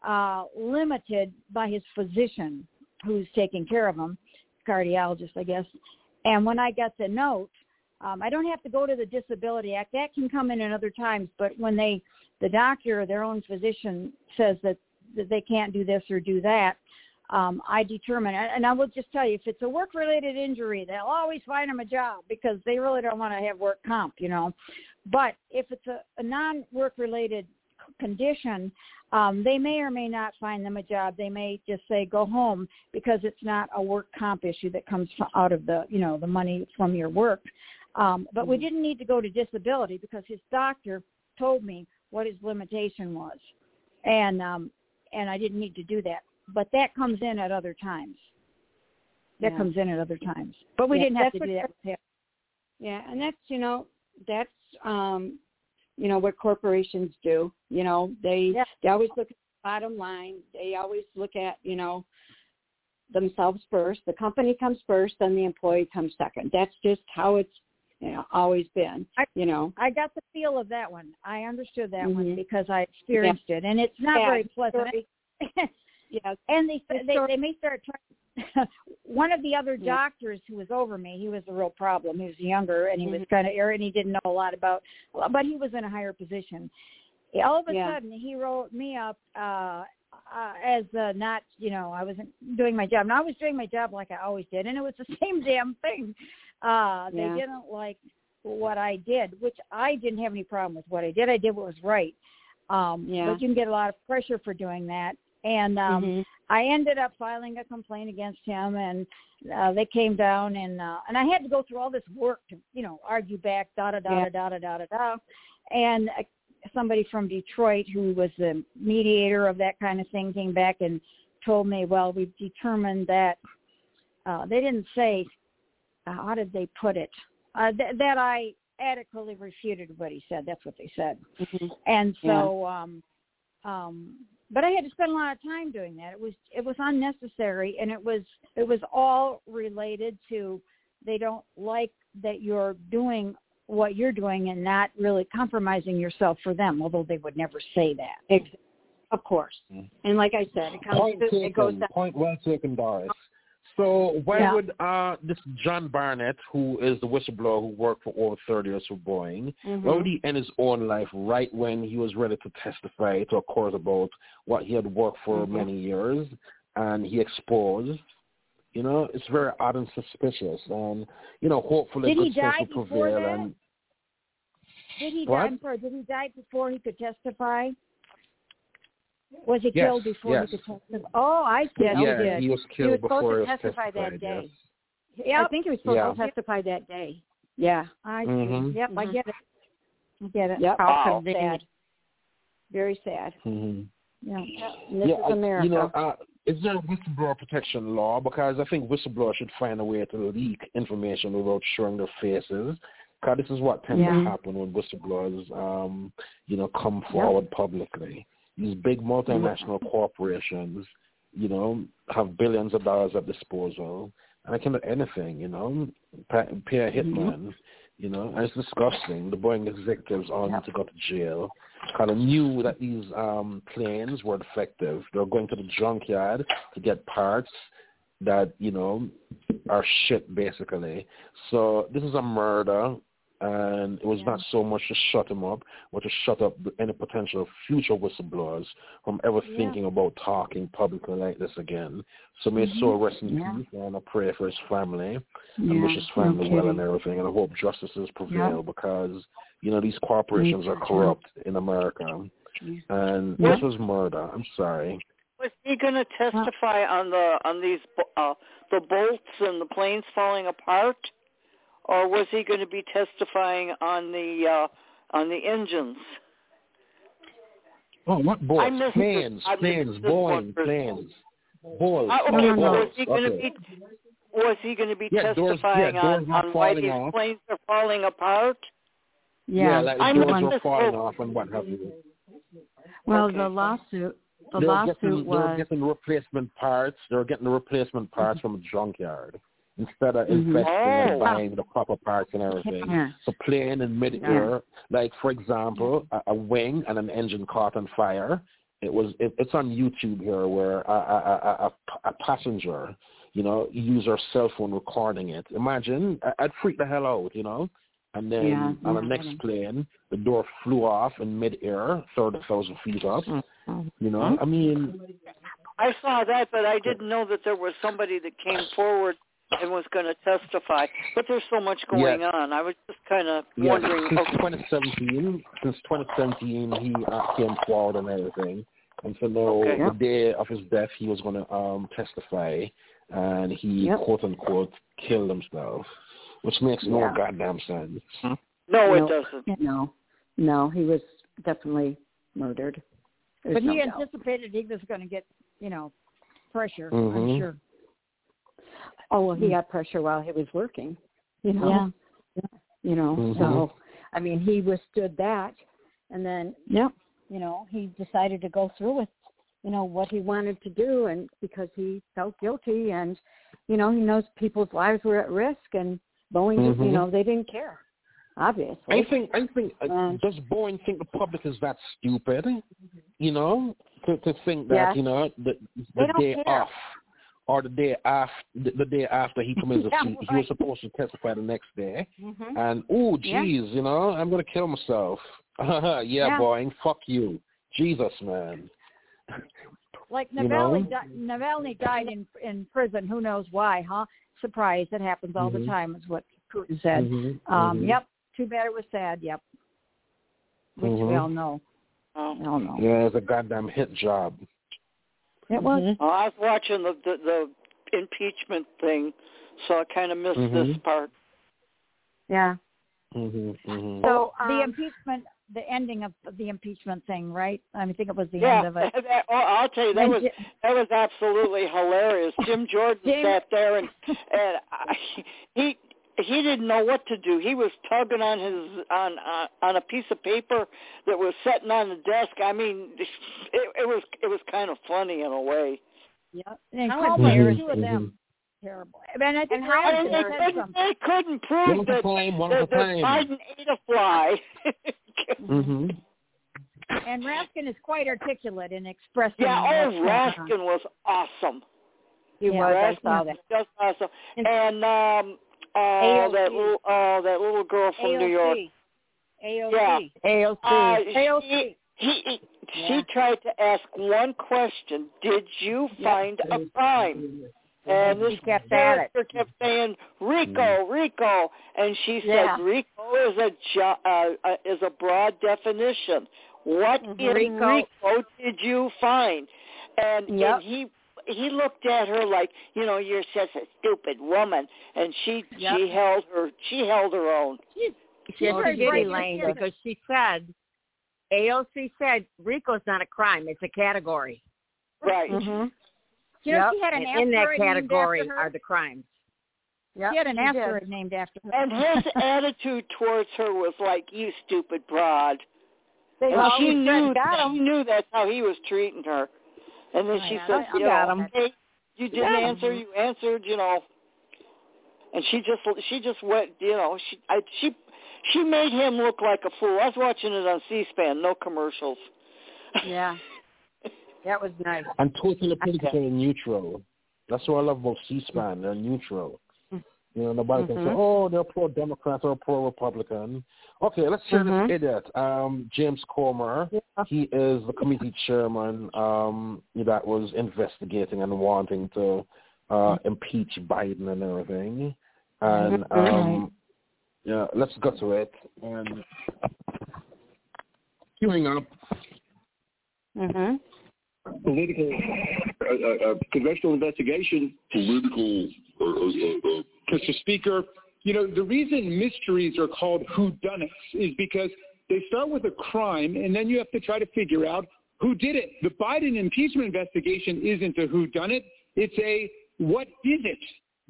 limited by his physician, who's taking care of him, cardiologist, I guess. And when I got the note, I don't have to go to the Disability Act. That can come in at other times. But when the doctor or their own physician says that they can't do this or do that, I determine it. And I will just tell you, if it's a work-related injury, they'll always find them a job because they really don't want to have work comp, But if it's a non-work-related condition, they may or may not find them a job. They may just say, go home, because it's not a work comp issue that comes out of the money from your work. But we didn't need to go to disability because his doctor told me what his limitation was. And I didn't need to do that. But that comes in at other times. But we didn't have to do that with him. Yeah, and that's, that's what corporations do. They always look at the bottom line. They always look at, themselves first. The company comes first, then the employee comes second. That's just how it's always been. I got the feel of that one. I understood that one because I experienced it, and it's not very pleasant. Yes, and they may start trying. One of the other doctors who was over me, he was a real problem. He was younger, and he was kind of arrogant. He didn't know a lot about, but he was in a higher position. All of a sudden, he wrote me up as not, I wasn't doing my job. And I was doing my job like I always did, and it was the same damn thing. They didn't like what I did, which I didn't have any problem with what I did. I did what was right. But you can get a lot of pressure for doing that. And I ended up filing a complaint against him, and they came down, and I had to go through all this work to, argue back, da-da-da-da-da-da-da-da. And somebody from Detroit who was the mediator of that kind of thing came back and told me, well, we've determined that they didn't say, how did they put it, that I adequately refuted what he said. That's what they said. Mm-hmm. And so, but I had to spend a lot of time doing that. It was unnecessary, and it was all related to they don't like that you're doing what you're doing and not really compromising yourself for them, although they would never say that. Of course. And like I said, it goes down. Point well taken, Doris. So why would this John Barnett, who is the whistleblower who worked for over 30 years for Boeing, why would he end his own life right when he was ready to testify to a court about what he had worked for many years and he exposed? You know, it's very odd and suspicious. And, you know, hopefully good stuff will prevail. Did he die before he could testify? Was he killed before he could testify? Oh, I see. Yeah, he was killed before he was testify that day. Yes. Yeah, I think he was supposed to testify that day. Yeah. I see. Yep, I get it. Yep. How sad. Very sad. Yeah. This is America. You know, is there a whistleblower protection law? Because I think whistleblowers should find a way to leak information without showing their faces. Because this is what tends to happen when whistleblowers, you know, come forward publicly. These big multinational corporations, you know, have billions of dollars at disposal, and they can do anything, you know, pay a hitman, you know, and it's disgusting. The Boeing executives all need to go to jail. Kind of knew that these planes were defective. They were going to the junkyard to get parts that, you know, are shit, basically. So this is a murder. And it was not so much to shut him up, but to shut up any potential future whistleblowers from ever thinking about talking publicly like this again. So may his soul rest in peace, and I pray for his family and wish his family well and everything. And I hope justices prevail because, you know, these corporations are corrupt in America. And this was murder. I'm sorry. Was he going to testify on these the bolts and the planes falling apart? Or was he going to be testifying on the engines? Oh, what bolts? Planes, Boeing, planes. Bolts. Was he going to be testifying on why these planes are falling apart? Yeah, like the doors were falling off and what have you. Well, the lawsuit was... They were getting replacement parts. They were getting the replacement parts from a junkyard. Instead of investing and buying the proper parts and everything. So playing in mid-air, like, for example, a wing and an engine caught on fire. It's on YouTube here where a passenger, you know, used her cell phone recording it. Imagine, I'd freak the hell out, you know. And then on the next plane, the door flew off in mid-air, 30,000 feet up. You know, I mean... I saw that, but I didn't know that there was somebody that came forward and was going to testify, but there's so much going on. I was just kind of wondering. Since 2017, he came forward and everything, and so now the day of his death, he was going to testify, and he quote unquote killed himself, which makes no goddamn sense. No, it doesn't. No, he was definitely murdered. But he anticipated he was going to get, you know, pressure. I'm sure. Oh, well, he got pressure while he was working, you know. You know, so, I mean, he withstood that. And then, you know, he decided to go through with, you know, what he wanted to do. And because he felt guilty and, you know, he knows people's lives were at risk. And Boeing, you know, they didn't care, obviously. I think does Boeing think the public is that stupid, you know, to think that, you know, the day off. Or the day after he commits a suit, he was supposed to testify the next day. And, you know, I'm going to kill myself. Boeing, fuck you. Jesus, man. Like Navalny died in prison. Who knows why, huh? Surprise. That happens all the time is what Putin said. Yep. Too bad it was sad. Yep. Which we all know. We all know. Yeah, it's a goddamn hit job. It was. I was watching the impeachment thing, so I kind of missed this part. Yeah. So the impeachment, the ending of the impeachment thing, right? I think it was the end of it. I'll tell you, that was absolutely hilarious. Jim Jordan sat there and he didn't know what to do. He was tugging on his on a piece of paper that was sitting on the desk. I mean, it was kind of funny in a way. Yeah, and Coleman, two of them. Terrible. I mean, I think they couldn't prove that Biden ate a fly. And Raskin is quite articulate in expressing. Yeah, Raskin was awesome. He was. I saw that. Just awesome. And that little girl from New York. AOC. She tried to ask one question: did you find a crime? And this character kept saying RICO, and she said RICO is a broad definition. What in RICO did you find? And he looked at her like, you're such a stupid woman, and she held her own. She did, Elaine, because she said, AOC said RICO's not a crime; it's a category. Right. She had an asteroid in that category named after her. Are the crimes. She had an asteroid named after her. And his attitude towards her was like, "You stupid broad." And she knew that's how he was treating her. And then she said, "Hey, you didn't answer. You answered, And she just went, she made him look like a fool. I was watching it on C-SPAN, no commercials. Yeah. That was nice. And totally politically neutral. That's what I love about C-SPAN. They're neutral. Nobody can say, they're pro-Democrat or pro-Republican. Okay, let's hear this idiot, James Comer. He is the committee chairman that was investigating and wanting to impeach Biden and everything. And let's go to it. And queuing up. Political congressional investigation. Mr. Speaker, the reason mysteries are called whodunits is because they start with a crime, and then you have to try to figure out who did it. The Biden impeachment investigation isn't a whodunit; it's a what is it?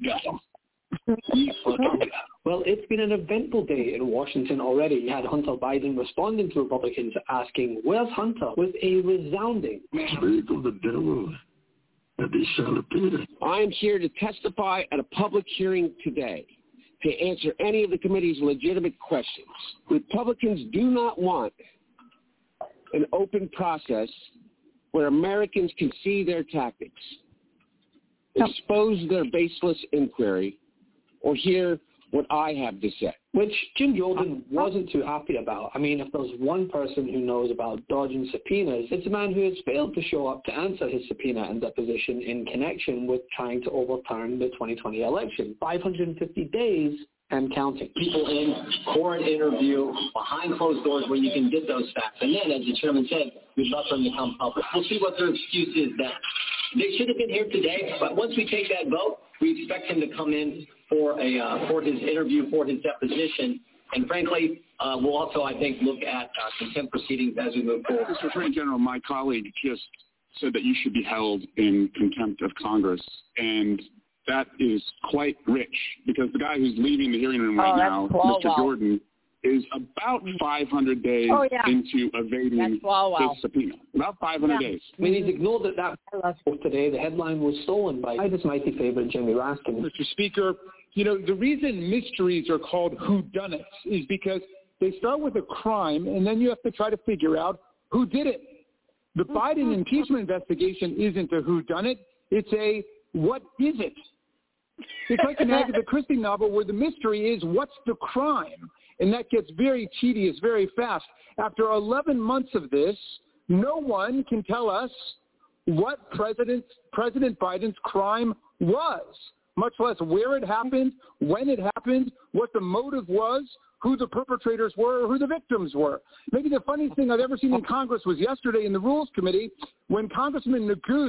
Well, it's been an eventful day in Washington already. You had Hunter Biden responding to Republicans asking, "Where's Hunter?" with a resounding "Speak of the devil, and they shall appear." I am here to testify at a public hearing today to answer any of the committee's legitimate questions. Republicans do not want an open process where Americans can see their tactics, expose their baseless inquiry, or hear what I have to say. Which Jim Jordan wasn't too happy about. I mean, if there's one person who knows about dodging subpoenas, it's a man who has failed to show up to answer his subpoena and deposition in connection with trying to overturn the 2020 election. 550 days and counting. People in for an interview behind closed doors where you can get those facts. And then, as the chairman said, we'd love for them to come public. We'll see what their excuse is then. They should have been here today, but once we take that vote, we expect him to come in for his interview, for his deposition. And frankly, we'll also, I think, look at contempt proceedings as we move forward. Mr. Attorney General, my colleague just said that you should be held in contempt of Congress. And that is quite rich because the guy who's leaving the hearing room right now, Mr. Jordan, is about 500 days into evading his subpoena. About 500 days. I mean, he's ignored that today. The headline was stolen by his mighty favorite, Jimmy Raskin. Mr. Speaker, the reason mysteries are called whodunits is because they start with a crime, and then you have to try to figure out who did it. The Biden impeachment investigation isn't a whodunit. It's a what is it? It's like an Agatha Christie novel where the mystery is what's the crime? And that gets very tedious very fast. After 11 months of this, no one can tell us what President Biden's crime was, much less where it happened, when it happened, what the motive was, who the perpetrators were, or who the victims were. Maybe the funniest thing I've ever seen in Congress was yesterday in the Rules Committee when Congressman Neguse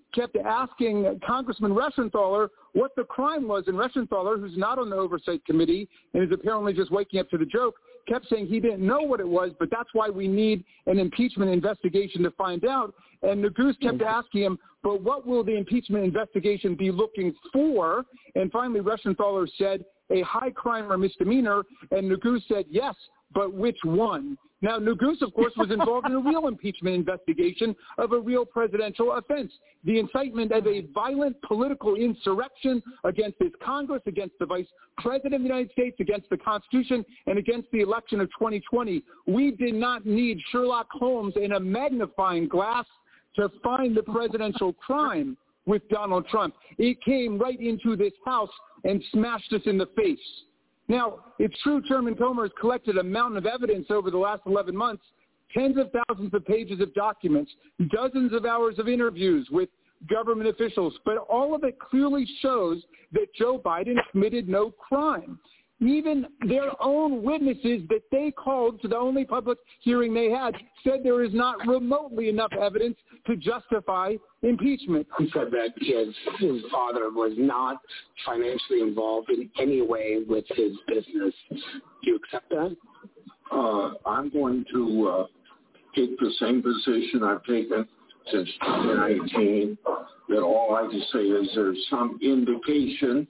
kept asking Congressman Reschenthaler what the crime was, and Reschenthaler, who's not on the Oversight Committee and is apparently just waking up to the joke, kept saying he didn't know what it was, but that's why we need an impeachment investigation to find out. And Neguse kept asking him, but what will the impeachment investigation be looking for? And finally, Reschenthaler said, a high crime or misdemeanor, and Neguse said, yes, but which one? Now, Neguse, of course, was involved in a real impeachment investigation of a real presidential offense, the incitement of a violent political insurrection against his Congress, against the Vice President of the United States, against the Constitution, and against the election of 2020. We did not need Sherlock Holmes in a magnifying glass to find the presidential crime with Donald Trump. It came right into this House and smashed us in the face. Now, it's true Chairman Comer has collected a mountain of evidence over the last 11 months, tens of thousands of pages of documents, dozens of hours of interviews with government officials, but all of it clearly shows that Joe Biden committed no crime. Even their own witnesses that they called to the only public hearing they had said there is not remotely enough evidence to justify impeachment. He said that his father was not financially involved in any way with his business. Do you accept that? I'm going to take the same position I've taken since 2019, that all I can say is there's some indication,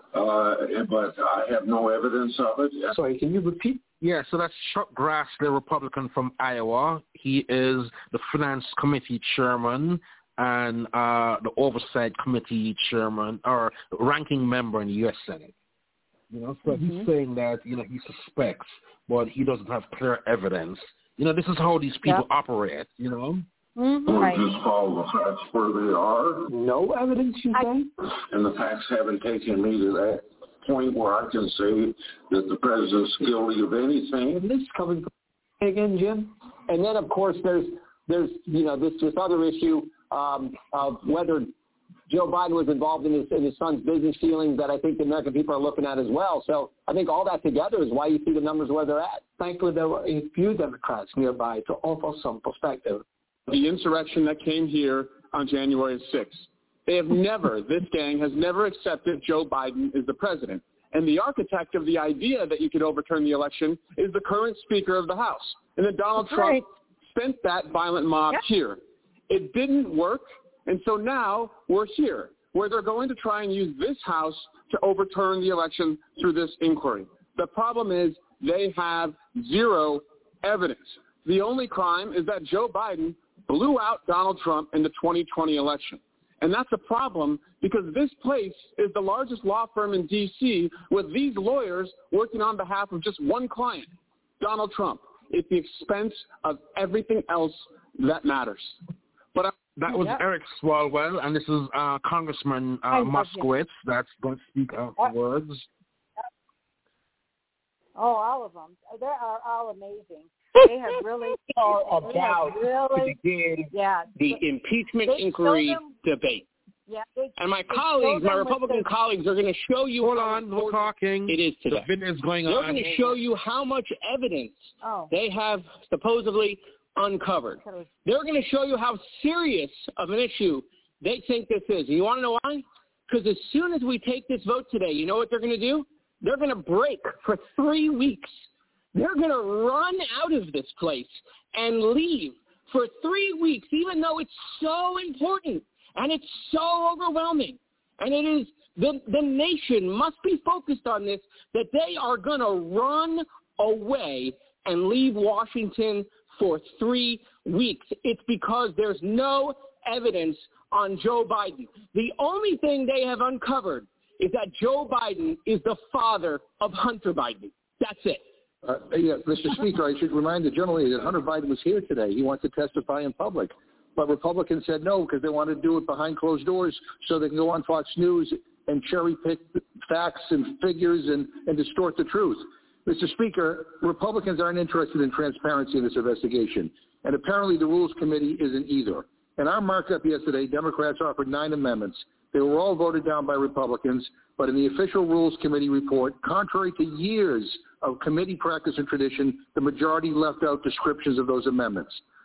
but I have no evidence of it. Sorry, can you repeat? Yeah, so that's Chuck Grassley, Republican from Iowa. He is the Finance Committee Chairman and the Oversight Committee Chairman, or ranking member in the U.S. Senate. So he's saying that, he suspects, but he doesn't have clear evidence. This is how these people operate, Right. Just follow the facts where they are. No evidence, you say? And the facts haven't taken me to that point where I can say that the president's guilty of anything. And this is coming again, Jim. And then, of course, there's this other issue of whether Joe Biden was involved in his son's business dealings that I think the American people are looking at as well. So I think all that together is why you see the numbers where they're at. Thankfully, there were a few Democrats nearby to offer some perspective. The insurrection that came here on January 6th. This gang has never accepted Joe Biden as the president. And the architect of the idea that you could overturn the election is the current Speaker of the House. And then Donald Trump sent that violent mob here. It didn't work, and so now we're here, where they're going to try and use this House to overturn the election through this inquiry. The problem is they have zero evidence. The only crime is that Joe Biden blew out Donald Trump in the 2020 election. And that's a problem because this place is the largest law firm in D.C. with these lawyers working on behalf of just one client, Donald Trump, at the expense of everything else that matters. But that was Eric Swalwell, and this is Congressman Moskowitz that's going to speak afterwards. Oh, all of them. They are all amazing. They have really the impeachment inquiry debate. Yeah, and my Republican colleagues are going to show you. Hold on, we're talking. It is today. The video's going on. They're going to show you how much evidence they have supposedly uncovered. They're going to show you how serious of an issue they think this is. And you want to know why? Because as soon as we take this vote today, you know what they're going to do? They're going to break for 3 weeks. They're going to run out of this place and leave for 3 weeks, even though it's so important and it's so overwhelming. And it is the nation must be focused on this, that they are going to run away and leave Washington for 3 weeks. It's because there's no evidence on Joe Biden. The only thing they have uncovered is that Joe Biden is the father of Hunter Biden. That's it. Mr. Speaker, I should remind the gentleman that Hunter Biden was here today. He wants to testify in public. But Republicans said no because they want to do it behind closed doors so they can go on Fox News and cherry-pick facts and figures and distort the truth. Mr. Speaker, Republicans aren't interested in transparency in this investigation, and apparently the Rules Committee isn't either. In our markup yesterday, Democrats offered 9 amendments. They were all voted down by Republicans, but in the official Rules Committee report, contrary to years of committee practice and tradition, the majority left out descriptions of those amendments.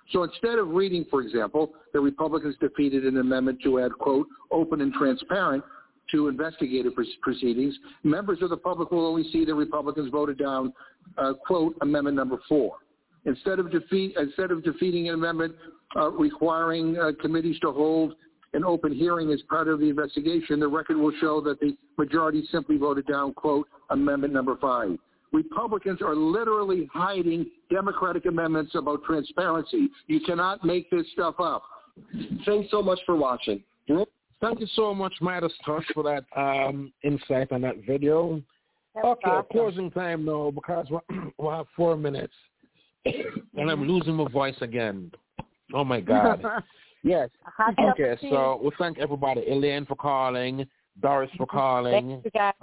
So instead of reading, for example, the Republicans defeated an amendment to add, quote, open and transparent to investigative proceedings, members of the public will only see the Republicans voted down, quote, amendment number 4. Instead of defeating an amendment requiring committees to hold an open hearing as part of the investigation, the record will show that the majority simply voted down, quote, amendment number 5. Republicans are literally hiding Democratic amendments about transparency. You cannot make this stuff up. Thanks so much for watching. Thank you so much, Midas Touch, for that insight on that video. Okay, awesome. Closing time now because we'll have 4 minutes. And I'm losing my voice again. Oh, my God. Yes. Okay, so we thank everybody. Elaine for calling. Doris for calling.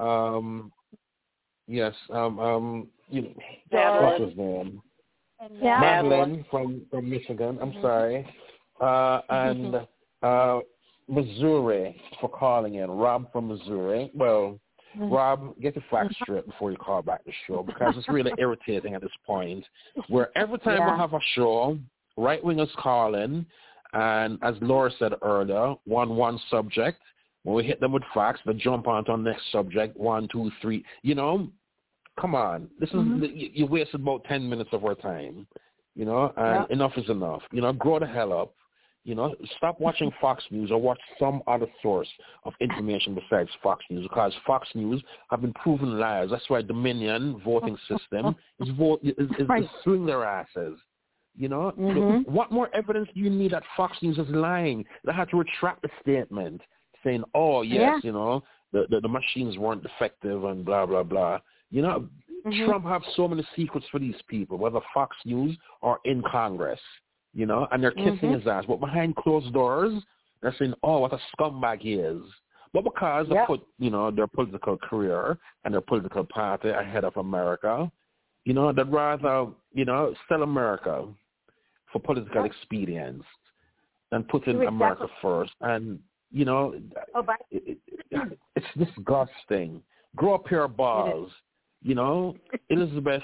Yes. What's his name? Madeline from Michigan. I'm sorry. And Missouri for calling in. Rob from Missouri. Well, Rob, get the facts straight before you call back the show because it's really irritating at this point where every time we have a show, right-wingers call in, and as Laura said earlier, one subject. When we hit them with facts, they jump on to the next subject, 1, 2, 3. You know, come on. This is you wasted about 10 minutes of our time. You know, and enough is enough. You know, grow the hell up. You know, stop watching Fox News or watch some other source of information besides Fox News because Fox News have been proven liars. That's why Dominion voting system is suing their asses. You know, what more evidence do you need that Fox News is lying? They had to retract the statement saying, oh, yes, you know, the machines weren't effective and blah, blah, blah. You know, Trump have so many secrets for these people, whether Fox News or in Congress. You know, and they're kissing his ass. But behind closed doors, they're saying, oh, what a scumbag he is. But because they put, you know, their political career and their political party ahead of America, you know, they'd rather, you know, sell America for political expedience than putting America first. And, you know, it's disgusting. Grow up your balls. You know, Elizabeth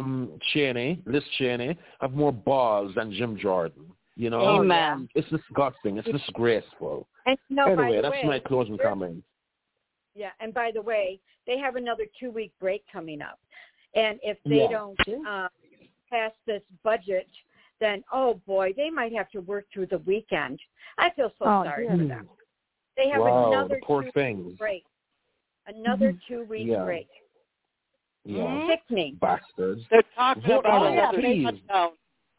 Liz Cheney, have more balls than Jim Jordan. You know, Amen. It's disgusting. It's disgraceful. And, anyway, that's my closing comment. Yeah, and by the way, they have another 2-week break coming up. And if they don't pass this budget, then, oh, boy, they might have to work through the weekend. I feel so sorry for them. They have another 2-week break. Another 2-week break. Yeah. Sickening. Bastards. They're talking about another shutdown.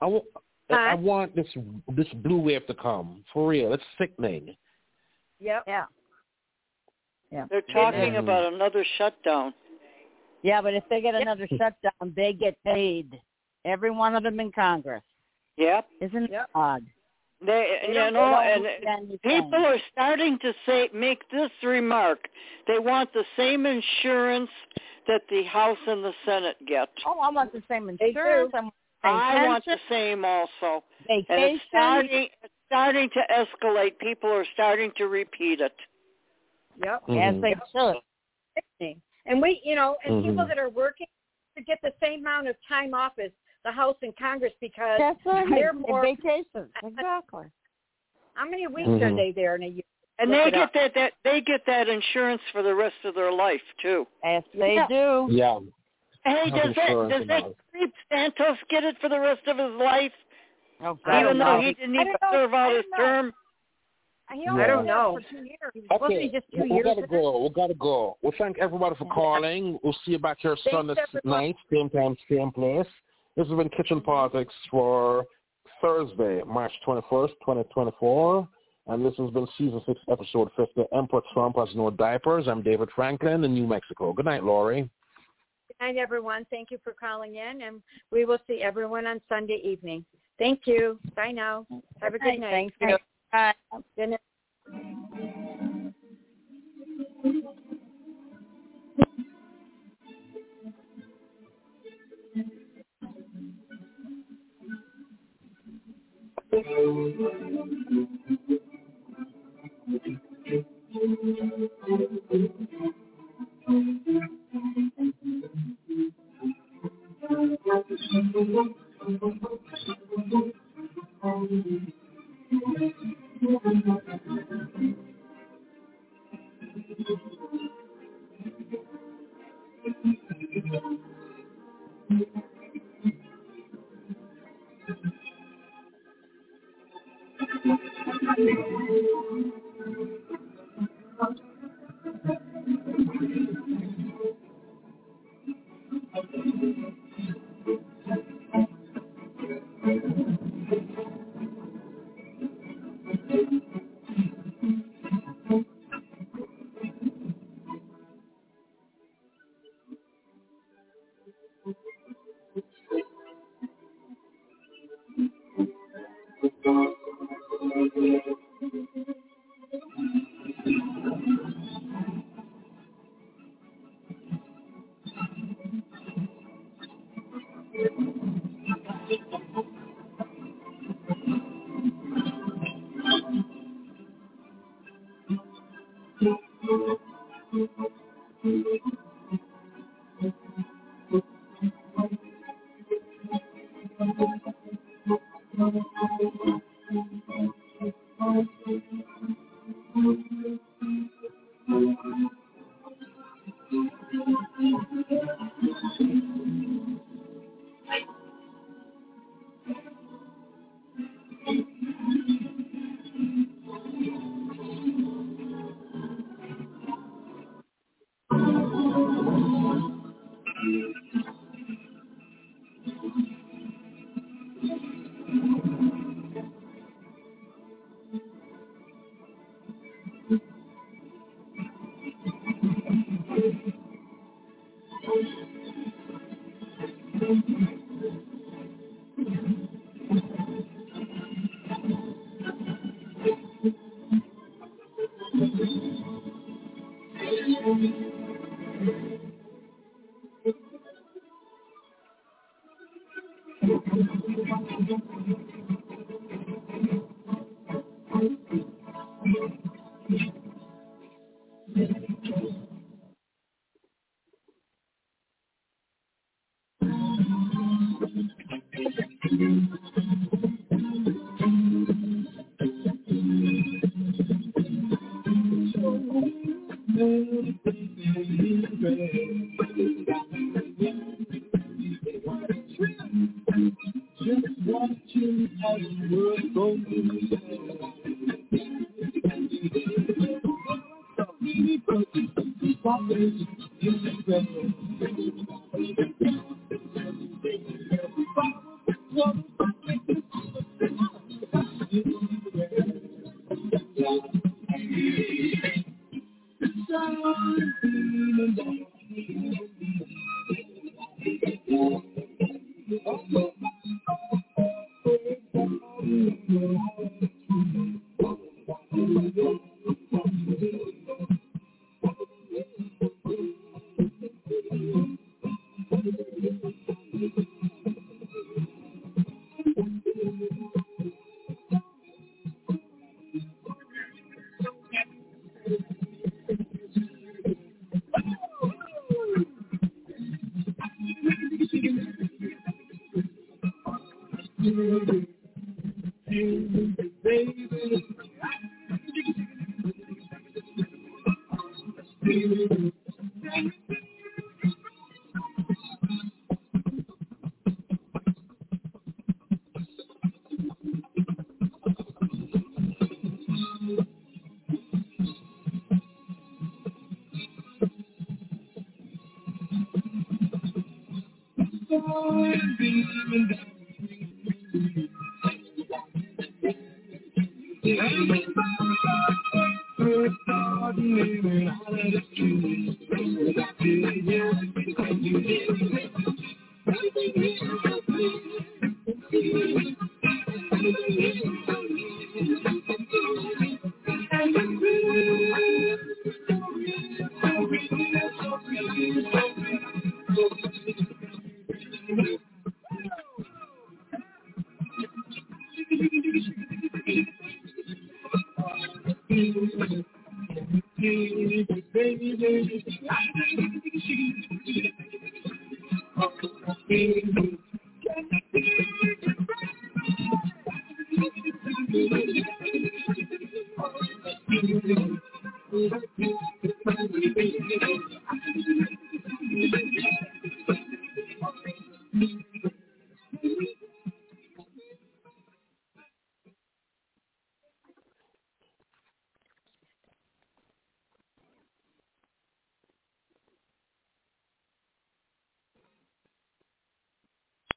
I want this blue wave to come. For real. It's sickening. Yep. Yeah. They're talking about another shutdown. Yeah, but if they get another shutdown, they get paid. Every one of them in Congress. Yep. Isn't it odd? They, you know, and people are starting to make this remark. They want the same insurance that the House and the Senate get. Oh, I want the same insurance. I want the same also. Vacation. And it's starting to escalate. People are starting to repeat it. Yep. Yes, they should. And we, you know, and people that are working to get the same amount of time off as the House and Congress because they're more vacations. Exactly. How many weeks are they there in a year? And they get that insurance for the rest of their life too. Yes, they do. Yeah. Hey, does that creep Santos get it for the rest of his life? Oh, even though he didn't even serve out his term. I don't know. For 2 years. Okay, just 2 we years gotta go. Well, thank everybody for calling. We'll see you back here Sunday night, same time, same place. This has been Kitchen Politics for Thursday, March 21st, 2024. And this has been Season 6, Episode 50, Emperor Trump Has No Diapers. I'm David Franklin in New Mexico. Good night, Lori. Good night, everyone. Thank you for calling in, and we will see everyone on Sunday evening. Thank you. Bye now. Have a good night. Thank you. Bye. Good night.